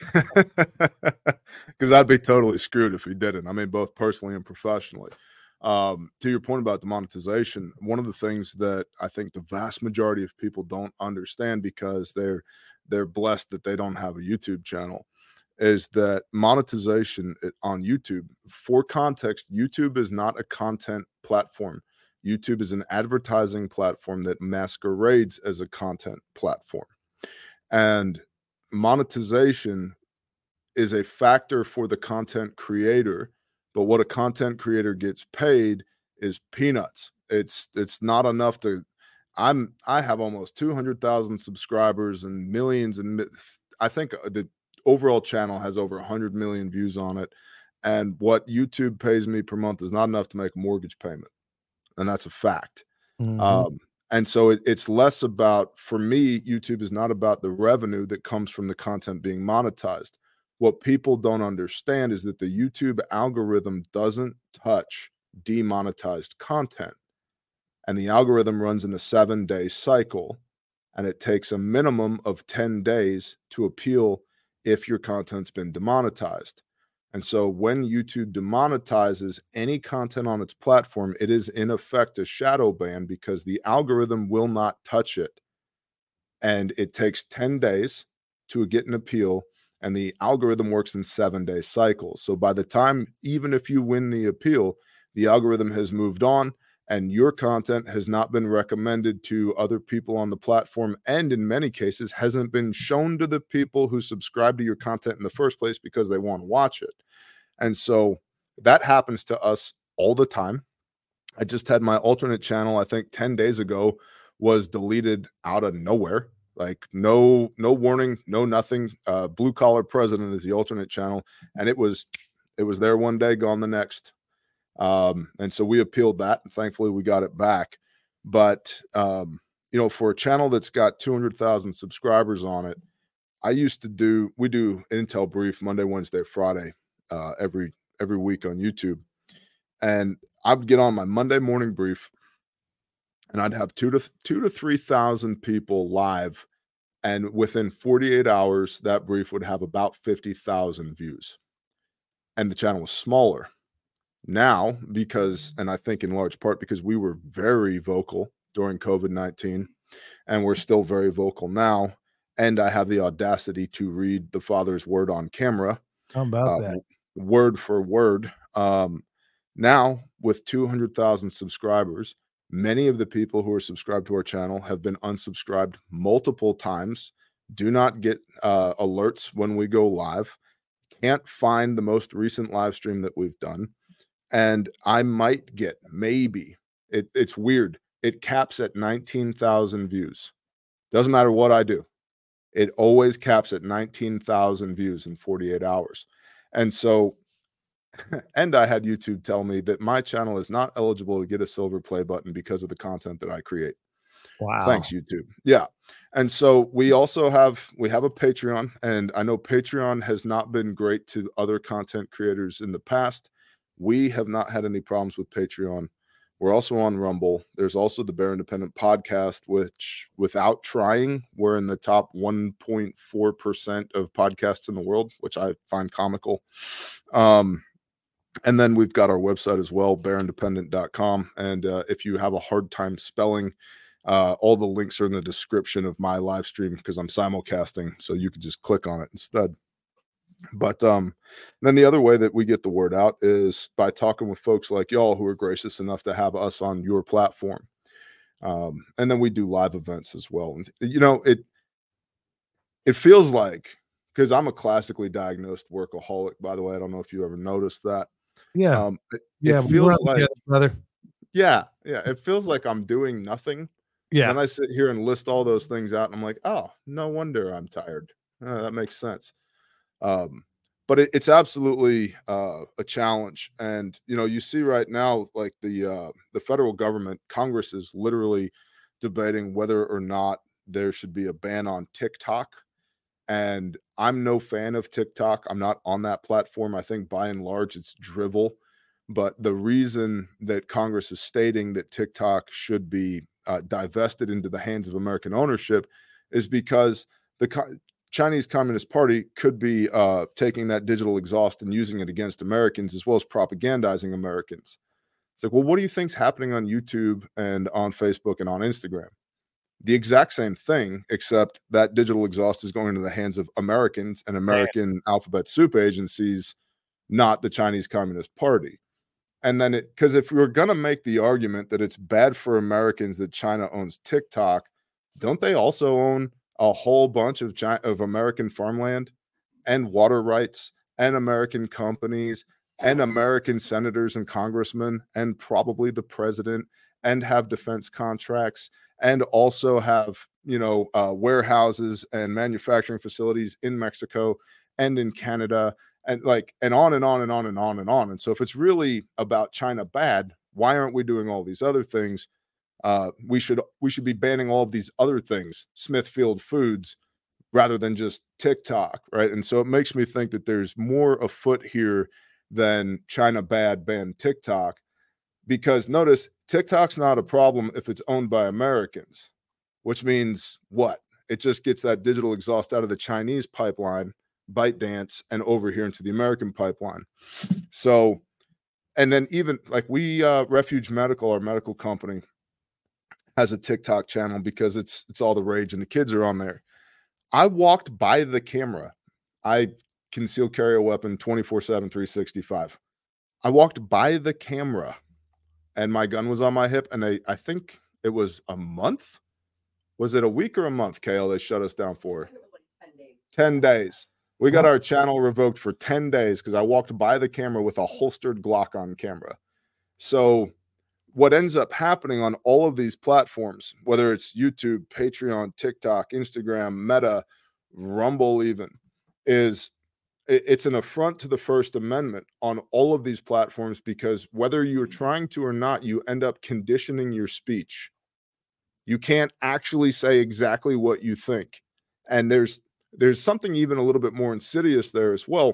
because I'd be totally screwed if he didn't. I mean, both personally and professionally. To your point about demonetization, one of the things that I think the vast majority of people don't understand, because they're blessed that they don't have a YouTube channel, is that monetization on YouTube, for context, YouTube is not a content platform. YouTube is an advertising platform that masquerades as a content platform. And monetization is a factor for the content creator, but what a content creator gets paid is peanuts. It's not enough to, I have almost 200,000 subscribers and millions, and I think the overall channel has over 100 million views on it. And what YouTube pays me per month is not enough to make a mortgage payment. And that's a fact. Mm-hmm. And so it's less about, for me, YouTube is not about the revenue that comes from the content being monetized. What people don't understand is that the YouTube algorithm doesn't touch demonetized content. And the algorithm runs in a 7-day cycle, and it takes a minimum of 10 days to appeal if your content's been demonetized. And so when YouTube demonetizes any content on its platform, it is in effect a shadow ban, because the algorithm will not touch it. And it takes 10 days to get an appeal, and the algorithm works in 7-day cycles. So by the time, even if you win the appeal, the algorithm has moved on, and your content has not been recommended to other people on the platform, and in many cases hasn't been shown to the people who subscribe to your content in the first place because they want to watch it. And so that happens to us all the time. I just had my alternate channel, I think 10 days ago, was deleted out of nowhere. Like no warning, no nothing. Blue Collar President is the alternate channel, and it was there one day, gone the next. And so we appealed that, and thankfully we got it back. But for a channel that's got 200,000 subscribers on it, we do Intel Brief Monday, Wednesday, Friday, every week on YouTube. And I'd get on my Monday morning brief, and I'd have 2,000 to 3,000 people live. And within 48 hours, that brief would have about 50,000 views. And the channel was smaller. Now, and I think in large part because we were very vocal during COVID-19, and we're still very vocal now, and I have the audacity to read the Father's word on camera. How about that? Word for word. Now, with 200,000 subscribers, many of the people who are subscribed to our channel have been unsubscribed multiple times, do not get alerts when we go live, can't find the most recent live stream that we've done. And I might get, maybe, it's weird, it caps at 19,000 views. Doesn't matter what I do. It always caps at 19,000 views in 48 hours. And so, and I had YouTube tell me that my channel is not eligible to get a silver play button because of the content that I create. Wow. Thanks, YouTube. Yeah. And so we have a Patreon, and I know Patreon has not been great to other content creators in the past. We have not had any problems with Patreon. We're also on Rumble. There's also the Bear Independent podcast, which, without trying, we're in the top 1.4% of podcasts in the world, which I find comical. And then we've got our website as well, bearindependent.com. And if you have a hard time spelling, all the links are in the description of my live stream because I'm simulcasting, so you could just click on it instead. But then the other way that we get the word out is by talking with folks like y'all who are gracious enough to have us on your platform. And then we do live events as well. And, it feels like, because I'm a classically diagnosed workaholic, by the way, I don't know if you ever noticed that. Yeah. It feels like, brother. Yeah. It feels like I'm doing nothing. Yeah. And I sit here and list all those things out, and I'm like, oh, no wonder I'm tired. That makes sense. But it's absolutely a challenge. And, you see right now, like the federal government, Congress is literally debating whether or not there should be a ban on TikTok. And I'm no fan of TikTok. I'm not on that platform. I think by and large it's drivel. But the reason that Congress is stating that TikTok should be divested into the hands of American ownership is because the Chinese Communist Party could be taking that digital exhaust and using it against Americans, as well as propagandizing Americans. It's like, well, what do you think's happening on YouTube and on Facebook and on Instagram? The exact same thing, except that digital exhaust is going into the hands of Americans and American alphabet soup agencies, not the Chinese Communist Party. And then because if we're going to make the argument that it's bad for Americans that China owns TikTok, don't they also own a whole bunch of American farmland and water rights and American companies and American senators and congressmen and probably the president, and have defense contracts and also have, warehouses and manufacturing facilities in Mexico and in Canada and on and on and on and on and on. And so if it's really about China bad, why aren't we doing all these other things? We should be banning all of these other things, Smithfield Foods, rather than just TikTok, right? And so it makes me think that there's more afoot here than China bad, ban TikTok, because notice TikTok's not a problem if it's owned by Americans, which means what? It just gets that digital exhaust out of the Chinese pipeline, ByteDance, and over here into the American pipeline. So, and then even like Refuge Medical, our medical company, has a TikTok channel because it's all the rage and the kids are on there. I walked by the camera. I conceal carry a weapon 24/7, 365. I walked by the camera and my gun was on my hip, and I think it was a month. Was it a week or a month, Kale, they shut us down for? It was like 10 days. 10 days. We got our channel revoked for 10 days because I walked by the camera with a holstered Glock on camera. So what ends up happening on all of these platforms, whether it's YouTube, Patreon, TikTok, Instagram, Meta, Rumble even, is it's an affront to the First Amendment on all of these platforms, because whether you're trying to or not, you end up conditioning your speech. You can't actually say exactly what you think. And there's something even a little bit more insidious there as well.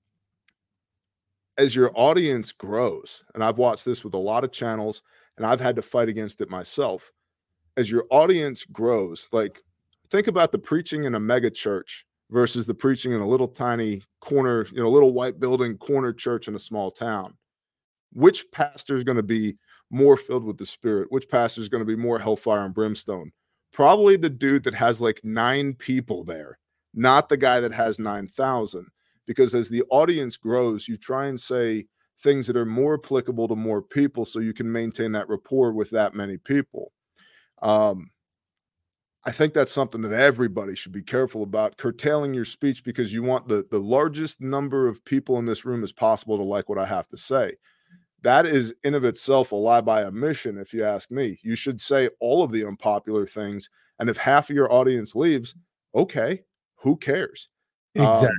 As your audience grows, and I've watched this with a lot of channels, and I've had to fight against it myself. As your audience grows, like think about the preaching in a mega church versus the preaching in a little tiny corner, little white building corner church in a small town. Which pastor is going to be more filled with the Spirit? Which pastor is going to be more hellfire and brimstone? Probably the dude that has like 9 people there, not the guy that has 9,000. Because as the audience grows, you try and say things that are more applicable to more people so you can maintain that rapport with that many people. I think that's something that everybody should be careful about, curtailing your speech, because you want the largest number of people in this room as possible to like what I have to say. That is in of itself a lie by omission, if you ask me. You should say all of the unpopular things, and if half of your audience leaves, okay, who cares? Exactly.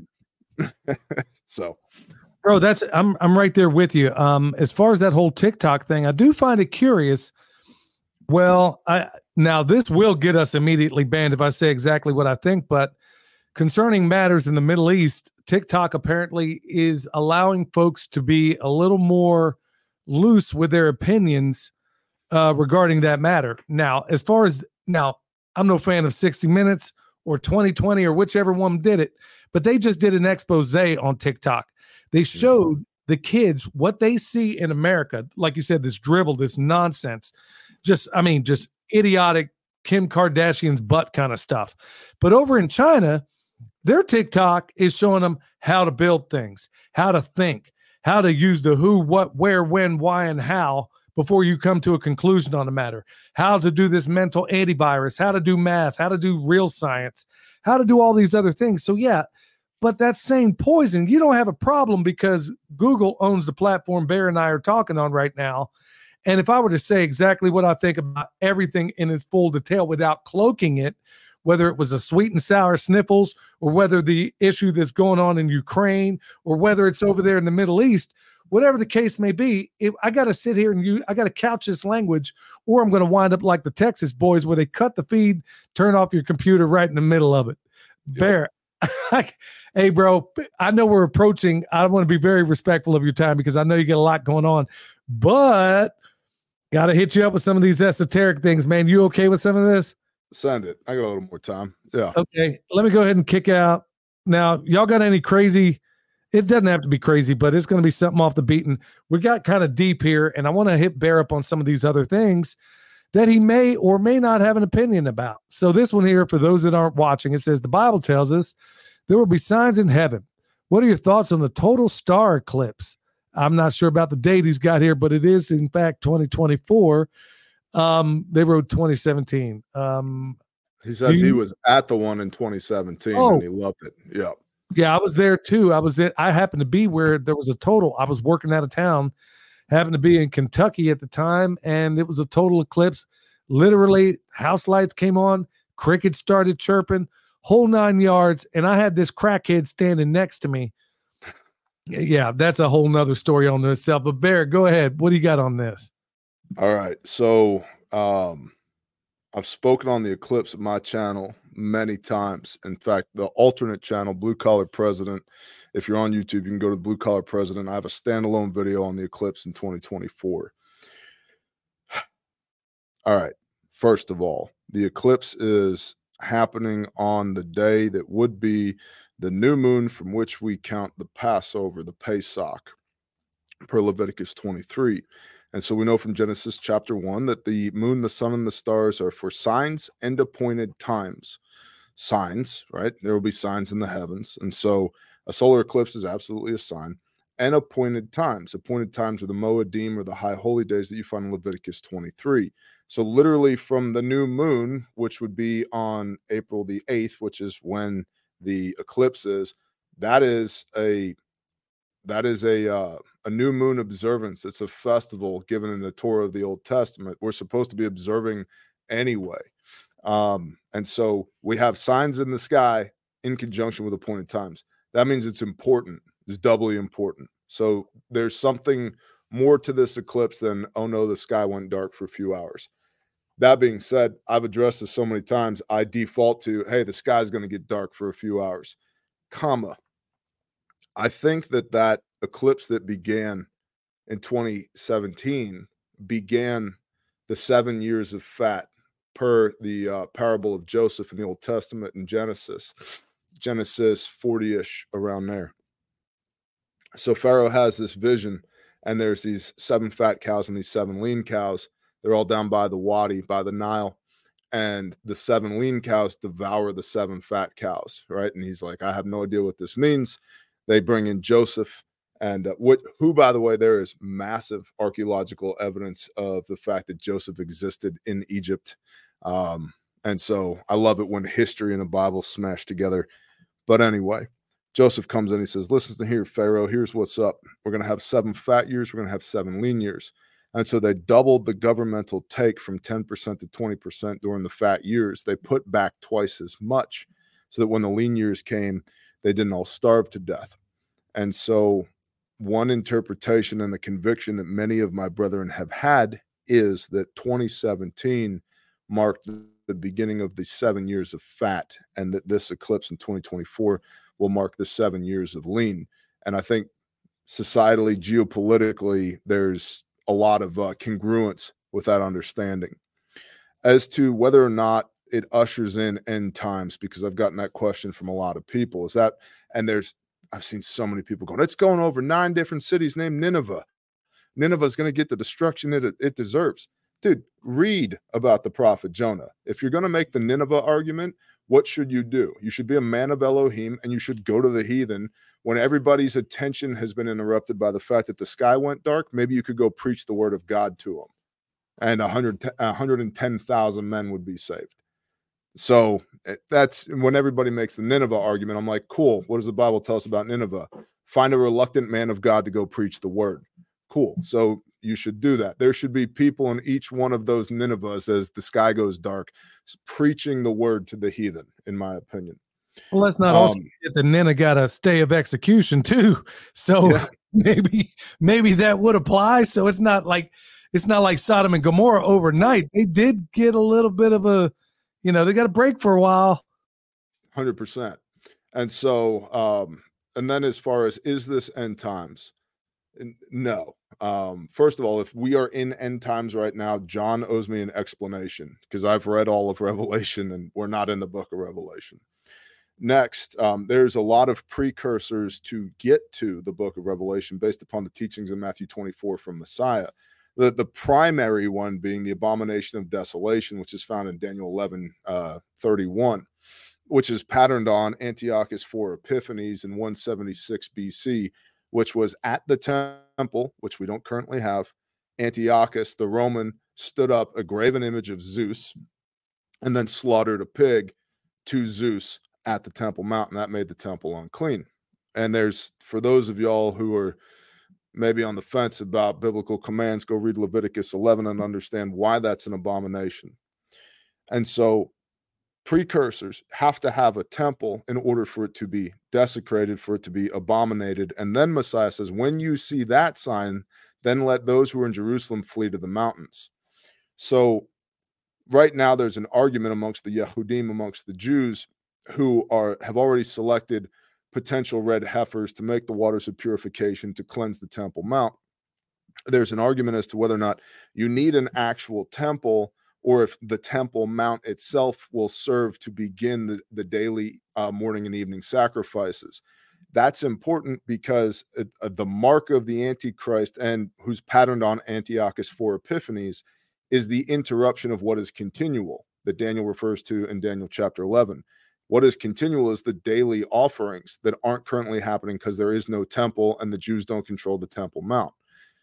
So, bro, I'm right there with you. As far as that whole TikTok thing, I do find it curious. Well, now this will get us immediately banned if I say exactly what I think, but concerning matters in the Middle East, TikTok apparently is allowing folks to be a little more loose with their opinions regarding that matter. Now, I'm no fan of 60 Minutes or 2020 or whichever one did it, but they just did an expose on TikTok. They showed the kids what they see in America, like you said, this drivel, this nonsense, just idiotic Kim Kardashian's butt kind of stuff. But over in China, their TikTok is showing them how to build things, how to think, how to use the who, what, where, when, why, and how before you come to a conclusion on the matter, how to do this mental antivirus, how to do math, how to do real science, how to do all these other things. So yeah, but that same poison, you don't have a problem because Google owns the platform Bear and I are talking on right now. And if I were to say exactly what I think about everything in its full detail without cloaking it, whether it was a sweet and sour sniffles or whether the issue that's going on in Ukraine or whether it's over there in the Middle East, whatever the case may be, I got to sit here and I got to couch this language, or I'm going to wind up like the Texas boys where they cut the feed, turn off your computer right in the middle of it. Yep. Bear, hey, bro, I know we're approaching. I want to be very respectful of your time because I know you get a lot going on, but got to hit you up with some of these esoteric things, man. You okay with some of this? Send it. I got a little more time. Yeah. Okay. Let me go ahead and kick out. Now, y'all got any crazy? It doesn't have to be crazy, but it's going to be something off the beaten. We got kind of deep here, and I want to hit Bear up on some of these other things that he may or may not have an opinion about. So this one here, for those that aren't watching, it says, the Bible tells us there will be signs in heaven. What are your thoughts on the total star eclipse? I'm not sure about the date he's got here, but it is, in fact, 2024. They wrote 2017. He says he was at the one in 2017 and he loved it. Yeah. Yeah, I was there too. I happened to be where there was a total. I was working out of town, happened to be in Kentucky at the time, and it was a total eclipse. Literally, house lights came on, crickets started chirping, whole 9 yards, and I had this crackhead standing next to me. Yeah, that's a whole nother story on itself. But Bear, go ahead. What do you got on this? All right. So I've spoken on the eclipse of my channel many times. In fact, the alternate channel, Blue Collar President, if you're on YouTube, you can go to the Blue Collar President. I have a standalone video on the eclipse in 2024. All right. First of all, the eclipse is happening on the day that would be the new moon from which we count the Passover, the Pesach, per Leviticus 23. And so we know from Genesis chapter 1 that the moon, the sun, and the stars are for signs and appointed times. Signs, right? There will be signs in the heavens. And so a solar eclipse is absolutely a sign. And appointed times. Appointed times are the Moedim, or the high holy days that you find in Leviticus 23. So literally from the new moon, which would be on April the 8th, which is when the eclipse is, that is a that is a new moon observance. It's a festival given in the Torah of the Old Testament. We're supposed to be observing anyway. And so we have signs in the sky in conjunction with appointed times. That means it's important. It's doubly important. So there's something more to this eclipse than, oh no, the sky went dark for a few hours. That being said, I've addressed this so many times, I default to, hey, the sky's going to get dark for a few hours, comma. I think that eclipse that began in 2017 began the 7 years of fat per the parable of Joseph in the Old Testament in Genesis 40-ish, around there. So Pharaoh has this vision, and there's these 7 fat cows and these 7 lean cows. They're all down by the Wadi, by the Nile, and the 7 lean cows devour the 7 fat cows, right? And he's like, I have no idea what this means. They bring in Joseph, and who, by the way, there is massive archaeological evidence of the fact that Joseph existed in Egypt. And so I love it when history and the Bible smash together. But anyway, Joseph comes in, he says, listen here, Pharaoh, here's what's up. We're going to have 7 fat years. We're going to have 7 lean years. And so they doubled the governmental take from 10% to 20% during the fat years. They put back twice as much so that when the lean years came, they didn't all starve to death. And so one interpretation and the conviction that many of my brethren have had is that 2017 marked the beginning of the 7 years of fat, and that this eclipse in 2024 will mark the 7 years of lean. And I think societally, geopolitically, there's a lot of congruence with that understanding. As to whether or not it ushers in end times, because I've gotten that question from a lot of people, is that, and I've seen so many people going, it's going over 9 different cities named Nineveh. Nineveh is going to get the destruction it deserves. Dude, read about the prophet Jonah. If you're going to make the Nineveh argument, what should you do? You should be a man of Elohim, and you should go to the heathen when everybody's attention has been interrupted by the fact that the sky went dark. Maybe you could go preach the word of God to them, and 110,000 men would be saved. So that's when everybody makes the Nineveh argument. I'm like, cool. What does the Bible tell us about Nineveh? Find a reluctant man of God to go preach the word. Cool. So you should do that. There should be people in each one of those Ninevehs as the sky goes dark, preaching the word to the heathen, in my opinion. Well, let's not also get the Nineveh got a stay of execution too. So maybe that would apply. So it's not like Sodom and Gomorrah overnight. They did get a little bit of a, they got a break for a while. 100%. And so, and then as far as, is this end times? No. First of all, if we are in end times right now, John owes me an explanation, because I've read all of Revelation and we're not in the book of Revelation. Next, there's a lot of precursors to get to the book of Revelation based upon the teachings in Matthew 24 from Messiah. The primary one being the abomination of desolation, which is found in Daniel 11:31, which is patterned on Antiochus IV Epiphanes in 176 BC, which was at the temple, which we don't currently have. Antiochus, the Roman, stood up a graven image of Zeus and then slaughtered a pig to Zeus at the Temple Mount, and that made the temple unclean. And there's, for those of y'all who are maybe on the fence about biblical commands, go read Leviticus 11 and understand why that's an abomination. And so precursors have to have a temple in order for it to be desecrated, for it to be abominated. And then Messiah says, when you see that sign, then let those who are in Jerusalem flee to the mountains. So right now there's an argument amongst the Yehudim, amongst the Jews, who have already selected potential red heifers to make the waters of purification to cleanse the Temple Mount. There's an argument as to whether or not you need an actual temple, or if the Temple Mount itself will serve to begin the daily morning and evening sacrifices. That's important because the mark of the Antichrist, and who's patterned on Antiochus IV Epiphanes, is the interruption of what is continual that Daniel refers to in Daniel chapter 11. What is continual is the daily offerings that aren't currently happening because there is no temple and the Jews don't control the Temple Mount.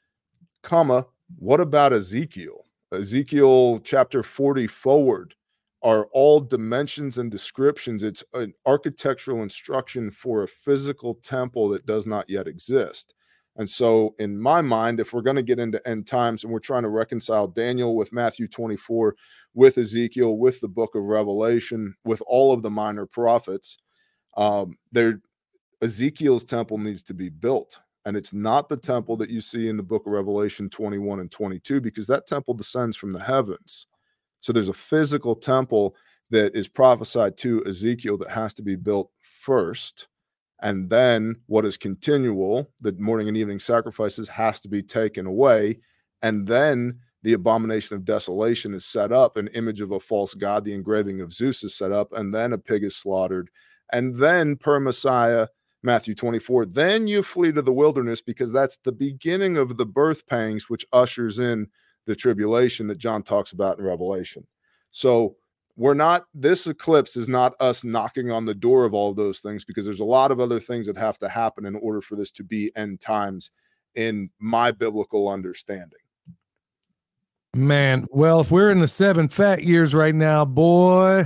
What about Ezekiel? Ezekiel chapter 40 forward, are all dimensions and descriptions. It's an architectural instruction for a physical temple that does not yet exist. And so in my mind, if we're going to get into end times and we're trying to reconcile Daniel with Matthew 24, with Ezekiel, with the book of Revelation, with all of the minor prophets, Ezekiel's temple needs to be built. And it's not the temple that you see in the book of Revelation 21 and 22, because that temple descends from the heavens. So there's a physical temple that is prophesied to Ezekiel that has to be built first. And then what is continual, the morning and evening sacrifices, has to be taken away. And then the abomination of desolation is set up, an image of a false god, the engraving of Zeus is set up, and then a pig is slaughtered. And then per Messiah, Matthew 24, then you flee to the wilderness, because that's the beginning of the birth pangs, which ushers in the tribulation that John talks about in Revelation. So this eclipse is not us knocking on the door of all of those things, because there's a lot of other things that have to happen in order for this to be end times in my biblical understanding. Man, well, if we're in the 7 fat years right now, boy,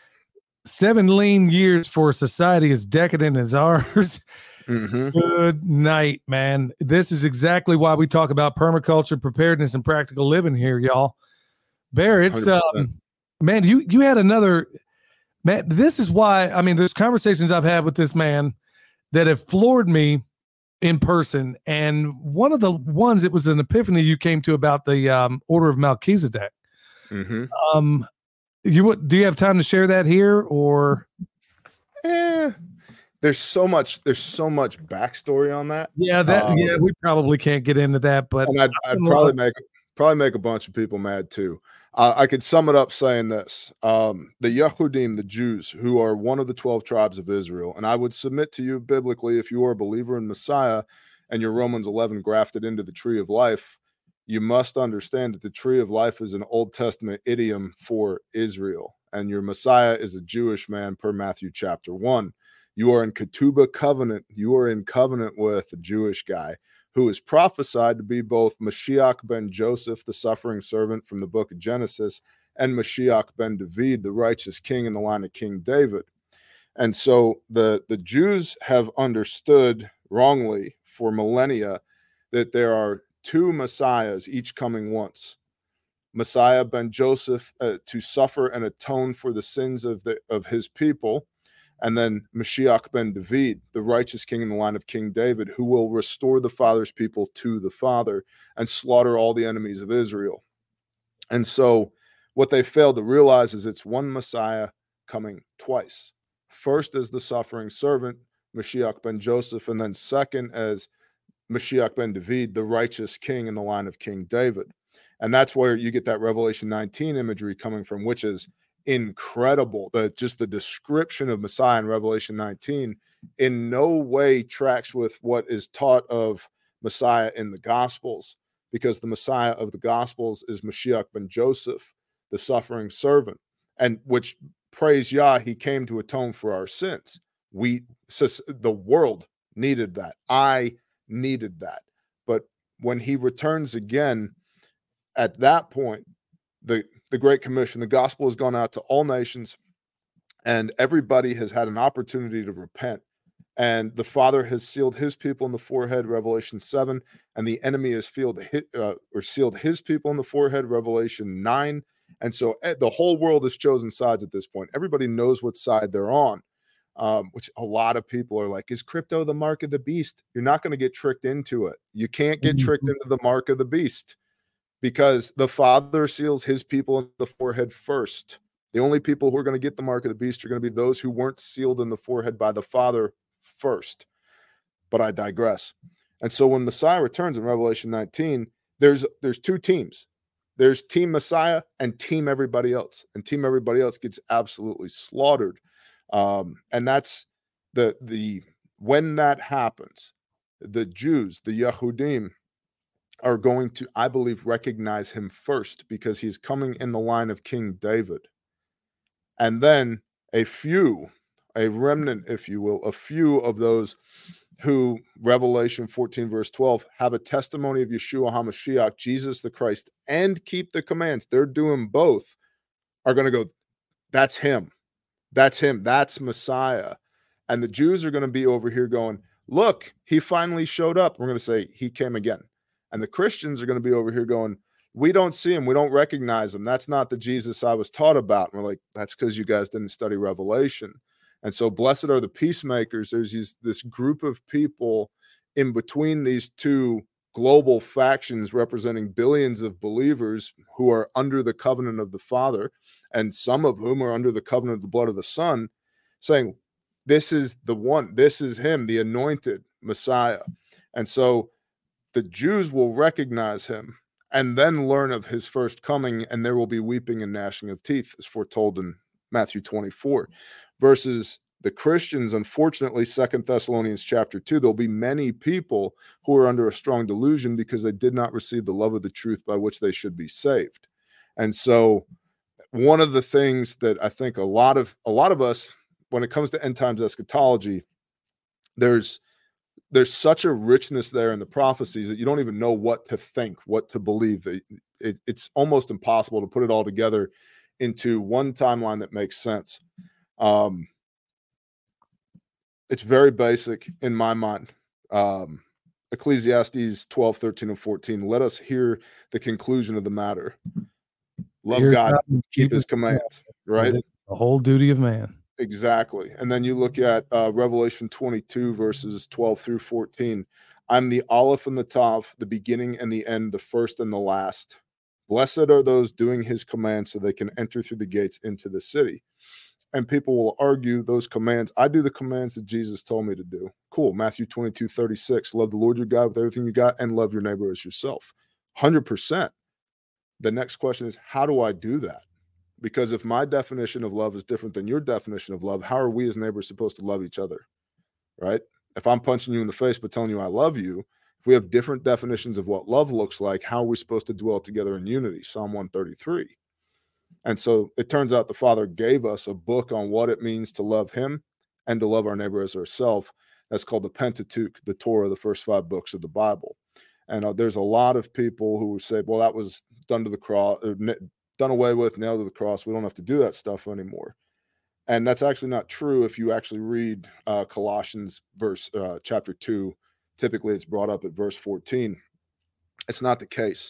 7 lean years for a society as decadent as ours. Mm-hmm. Good night, man. This is exactly why we talk about permaculture, preparedness, and practical living here, y'all. Bear, it's man, you had another man. This is why, I mean, there's conversations I've had with this man that have floored me in person, and one of the ones, it was an epiphany you came to about the Order of Melchizedek. Mm-hmm. Do you have time to share that here, or? There's so much backstory on that. Yeah, we probably can't get into that, but I'd probably make a bunch of people mad too. I could sum it up saying this: the Yehudim, the Jews, who are one of the 12 tribes of Israel, and I would submit to you biblically, if you are a believer in Messiah and you're Romans 11 grafted into the tree of life, you must understand that the tree of life is an Old Testament idiom for Israel, and your Messiah is a Jewish man per Matthew chapter 1. You are in ketubah covenant. You are in covenant with a Jewish guy who is prophesied to be both Mashiach ben Joseph, the suffering servant from the book of Genesis, and Mashiach ben David, the righteous king in the line of King David. And so the Jews have understood wrongly for millennia that there are 2 messiahs, each coming once. Messiah ben Joseph to suffer and atone for the sins of his people, and then Mashiach ben David, the righteous king in the line of King David, who will restore the Father's people to the Father and slaughter all the enemies of Israel. And so what they failed to realize is it's one Messiah coming twice. First as the suffering servant, Mashiach ben Joseph, and then second as Mashiach ben David, the righteous king in the line of King David. And that's where you get that Revelation 19 imagery coming from, which is incredible. Just the description of Messiah in Revelation 19 in no way tracks with what is taught of Messiah in the Gospels, because the Messiah of the Gospels is Mashiach ben Joseph, the suffering servant, and which, praise Yah, he came to atone for our sins. The world needed that. I needed that. But when he returns again, at that point, the Great Commission, the gospel has gone out to all nations, and everybody has had an opportunity to repent. And the Father has sealed his people in the forehead, Revelation 7, and the enemy has sealed his people in the forehead, Revelation 9. And so the whole world has chosen sides at this point. Everybody knows what side they're on, which a lot of people are like, is crypto the mark of the beast? You're not going to get tricked into it. You can't get tricked into the mark of the beast, because the Father seals his people in the forehead first. The only people who are going to get the mark of the beast are going to be those who weren't sealed in the forehead by the Father first. But I digress. And so when Messiah returns in Revelation 19, there's 2 teams. There's Team Messiah and Team everybody else. And Team everybody else gets absolutely slaughtered. And that's when that happens, the Jews, the Yehudim, are going to, I believe, recognize him first, because he's coming in the line of King David. And then a remnant, if you will, a few of those who, Revelation 14, verse 12, have a testimony of Yeshua HaMashiach, Jesus the Christ, and keep the commands. They're doing both, are going to go, That's him. That's him. That's Messiah. And the Jews are going to be over here going, look, he finally showed up. We're going to say he came again. And the Christians are going to be over here going, we don't see him. We don't recognize him. That's not the Jesus I was taught about. And we're like, that's because you guys didn't study Revelation. And so blessed are the peacemakers. There's this group of people in between these two global factions representing billions of believers who are under the covenant of the Father, and some of whom are under the covenant of the blood of the Son, saying, this is the one, this is him, the anointed Messiah. And so the Jews will recognize him and then learn of his first coming, and there will be weeping and gnashing of teeth, as foretold in Matthew 24, versus the Christians. Unfortunately, 2 Thessalonians chapter 2, there'll be many people who are under a strong delusion because they did not receive the love of the truth by which they should be saved. And so one of the things that I think a lot of us, when it comes to end times eschatology, there's such a richness there in the prophecies that you don't even know what to think, what to believe. It's almost impossible to put it all together into one timeline that makes sense. It's very basic in my mind. Ecclesiastes 12, 13, and 14. Let us hear the conclusion of the matter. Love God, keep his commands, right? This is the whole duty of man. Exactly. And then you look at Revelation 22, verses 12 through 14. I'm the Aleph and the Tav, the beginning and the end, the first and the last. Blessed are those doing his commands so they can enter through the gates into the city. And people will argue those commands. I do the commands that Jesus told me to do. Cool. Matthew 22, 36. Love the Lord your God with everything you got and love your neighbor as yourself. 100%. The next question is, how do I do that? Because if my definition of love is different than your definition of love, how are we as neighbors supposed to love each other? Right? If I'm punching you in the face but telling you I love you, if we have different definitions of what love looks like, how are we supposed to dwell together in unity? Psalm 133. And so it turns out the Father gave us a book on what it means to love him and to love our neighbor as ourselves. That's called the Pentateuch, the Torah, the first 5 books of the Bible. And there's a lot of people who say, well, that was done to the cross, or done away with, nailed to the cross. We don't have to do that stuff anymore. And that's actually not true. If you actually read Colossians chapter 2, typically it's brought up at verse 14. It's not the case.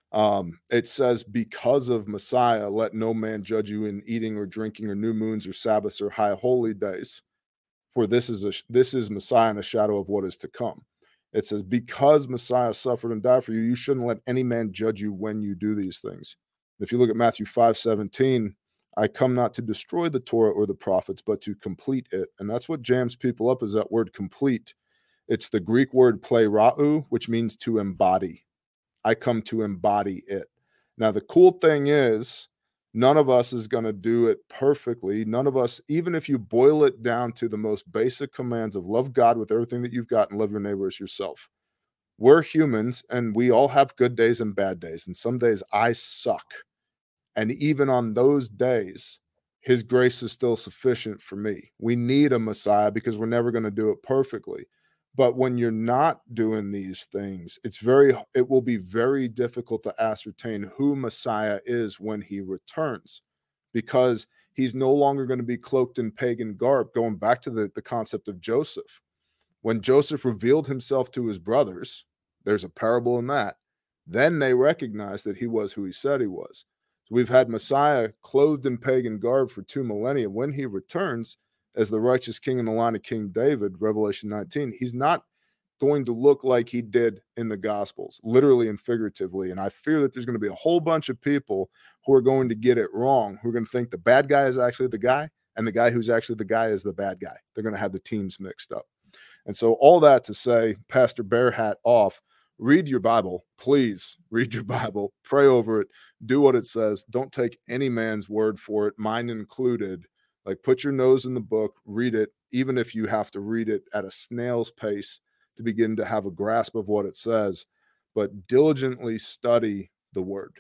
It says, because of Messiah, let no man judge you in eating or drinking or new moons or Sabbaths or high holy days. For this is Messiah and a shadow of what is to come. It says, because Messiah suffered and died for you, you shouldn't let any man judge you when you do these things. If you look at Matthew 5:17, I come not to destroy the Torah or the prophets, but to complete it. And that's what jams people up, is that word complete. It's the Greek word plerao, which means to embody. I come to embody it. Now, the cool thing is, none of us is going to do it perfectly. None of us, even if you boil it down to the most basic commands of love God with everything that you've got and love your neighbor as yourself. We're humans and we all have good days and bad days. And some days I suck. And even on those days, his grace is still sufficient for me. We need a Messiah because we're never going to do it perfectly. But when you're not doing these things, it will be very difficult to ascertain who Messiah is when he returns, because he's no longer going to be cloaked in pagan garb, going back to the concept of Joseph. When Joseph revealed himself to his brothers, there's a parable in that, then they recognized that he was who he said he was. So we've had Messiah clothed in pagan garb for 2 millennia. When he returns as the righteous king in the line of King David, Revelation 19, he's not going to look like he did in the Gospels, literally and figuratively. And I fear that there's going to be a whole bunch of people who are going to get it wrong, who are going to think the bad guy is actually the guy, and the guy who's actually the guy is the bad guy. They're going to have the teams mixed up. And so all that to say, Pastor Bear hat off, read your Bible. Please read your Bible. Pray over it. Do what it says. Don't take any man's word for it, mine included. Like, put your nose in the book, read it, even if you have to read it at a snail's pace to begin to have a grasp of what it says. But diligently study the word,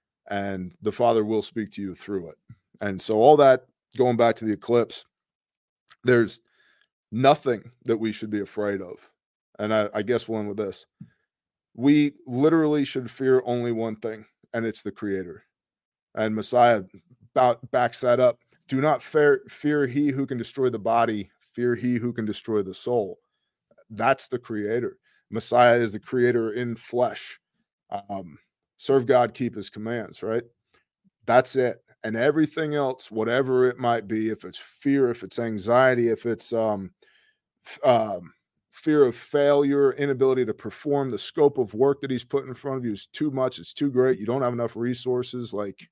and the Father will speak to you through it. And so all that, going back to the eclipse, there's nothing that we should be afraid of. And I guess one with this, we literally should fear only one thing, and it's the Creator. And Messiah backs that up. Do not fear he who can destroy the body, fear he who can destroy the soul. That's the creator. Messiah is the creator in flesh. Serve God, keep his commands, right? That's it. And everything else, whatever it might be, if it's fear, if it's anxiety, if it's fear of failure, inability to perform, the scope of work that he's put in front of you is too much, it's too great, you don't have enough resources, like,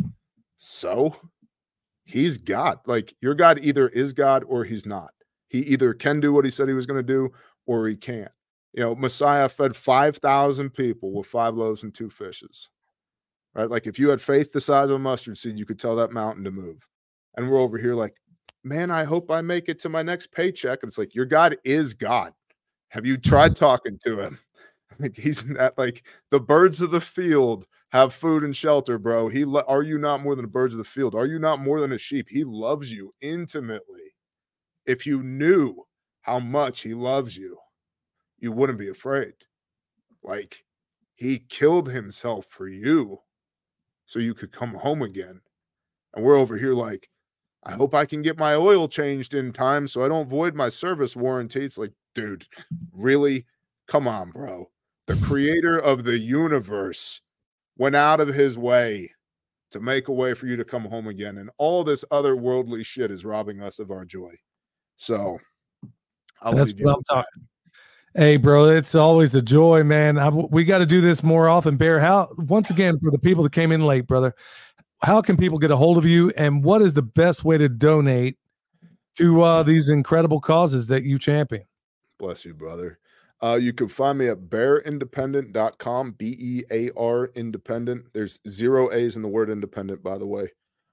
so he's God. Like, your God either is God or he's not. He either can do what he said he was going to do or he can't. You know, Messiah fed 5,000 people with 5 loaves and 2 fishes, right? Like, if you had faith the size of a mustard seed, you could tell that mountain to move. And we're over here like, man, I hope I make it to my next paycheck. And it's like, your God is God. Have you tried talking to him? Like, he's not, like, the birds of the field have food and shelter, bro. Are you not more than the birds of the field? Are you not more than a sheep? He loves you intimately. If you knew how much he loves you, you wouldn't be afraid. Like, he killed himself for you so you could come home again. And we're over here like, I hope I can get my oil changed in time so I don't void my service warranty. It's like, dude, really? Come on, bro. The creator of the universe went out of his way to make a way for you to come home again. And all this other worldly shit is robbing us of our joy. So that's what I'm talking. Hey, bro, it's always a joy, man. We got to do this more often. Bear, once again, for the people that came in late, brother, how can people get a hold of you, and what is the best way to donate to these incredible causes that you champion? Bless you, brother. You can find me at bearindependent.com, BEAR independent. There's 0 A's in the word independent, by the way.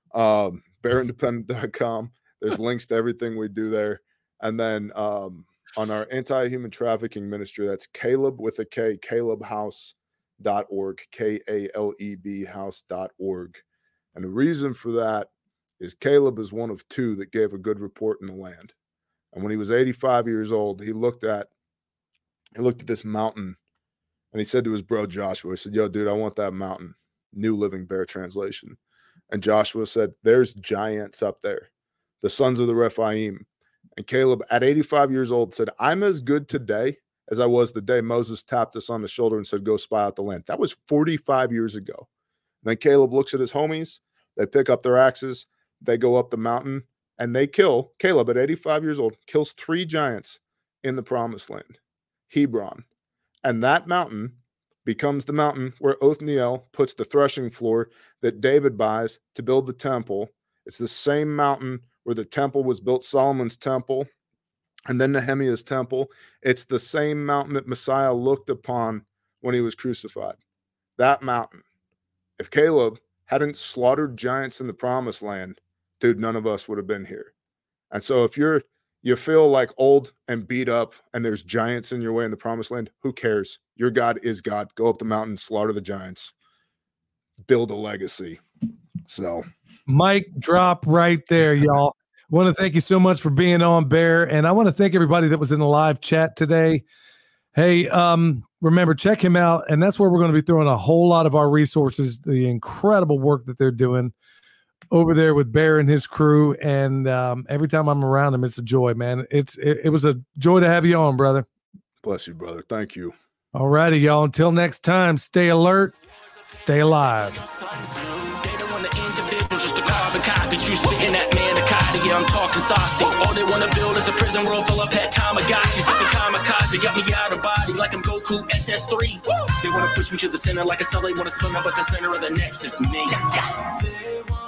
Bearindependent.com. There's links to everything we do there. And then on our anti-human trafficking ministry, that's Caleb with a K, calebhouse.org, KALEB house.org. And the reason for that is Caleb is one of 2 that gave a good report in the land. And when he was 85 years old, he looked at this mountain and he said to his bro Joshua, he said, yo, dude, I want that mountain. New Living Bear translation. And Joshua said, there's giants up there, the sons of the Rephaim. And Caleb, at 85 years old, said, I'm as good today as I was the day Moses tapped us on the shoulder and said, go spy out the land. That was 45 years ago. And then Caleb looks at his homies. They pick up their axes. They go up the mountain and they kill. Caleb, at 85 years old, kills 3 giants in the promised land, Hebron. And that mountain becomes the mountain where Othniel puts the threshing floor that David buys to build the temple. It's the same mountain where the temple was built, Solomon's temple, and then Nehemiah's temple. It's the same mountain that Messiah looked upon when he was crucified. That mountain. If Caleb hadn't slaughtered giants in the promised land, dude, none of us would have been here. And so if you feel like old and beat up and there's giants in your way in the promised land, who cares? Your God is God. Go up the mountain, slaughter the giants, build a legacy. So mic drop right there, y'all. I want to thank you so much for being on, Bear. And I want to thank everybody that was in the live chat today. Hey, remember, check him out. And that's where we're going to be throwing a whole lot of our resources, the incredible work that they're doing over there with Bear and his crew. And every time I'm around him, it's a joy, man. It was a joy to have you on, brother. Bless you, brother. Thank you. All righty, y'all. Until next time, stay alert, stay alive. You spitting that manicotti, yeah, I'm talking saucy. All they wanna build is a prison world full of pet Tamagotchis. They kamikaze, got me out of body like I'm Goku SS3. They wanna push me to the center like a cell, they wanna spin up at the center of the nexus, me.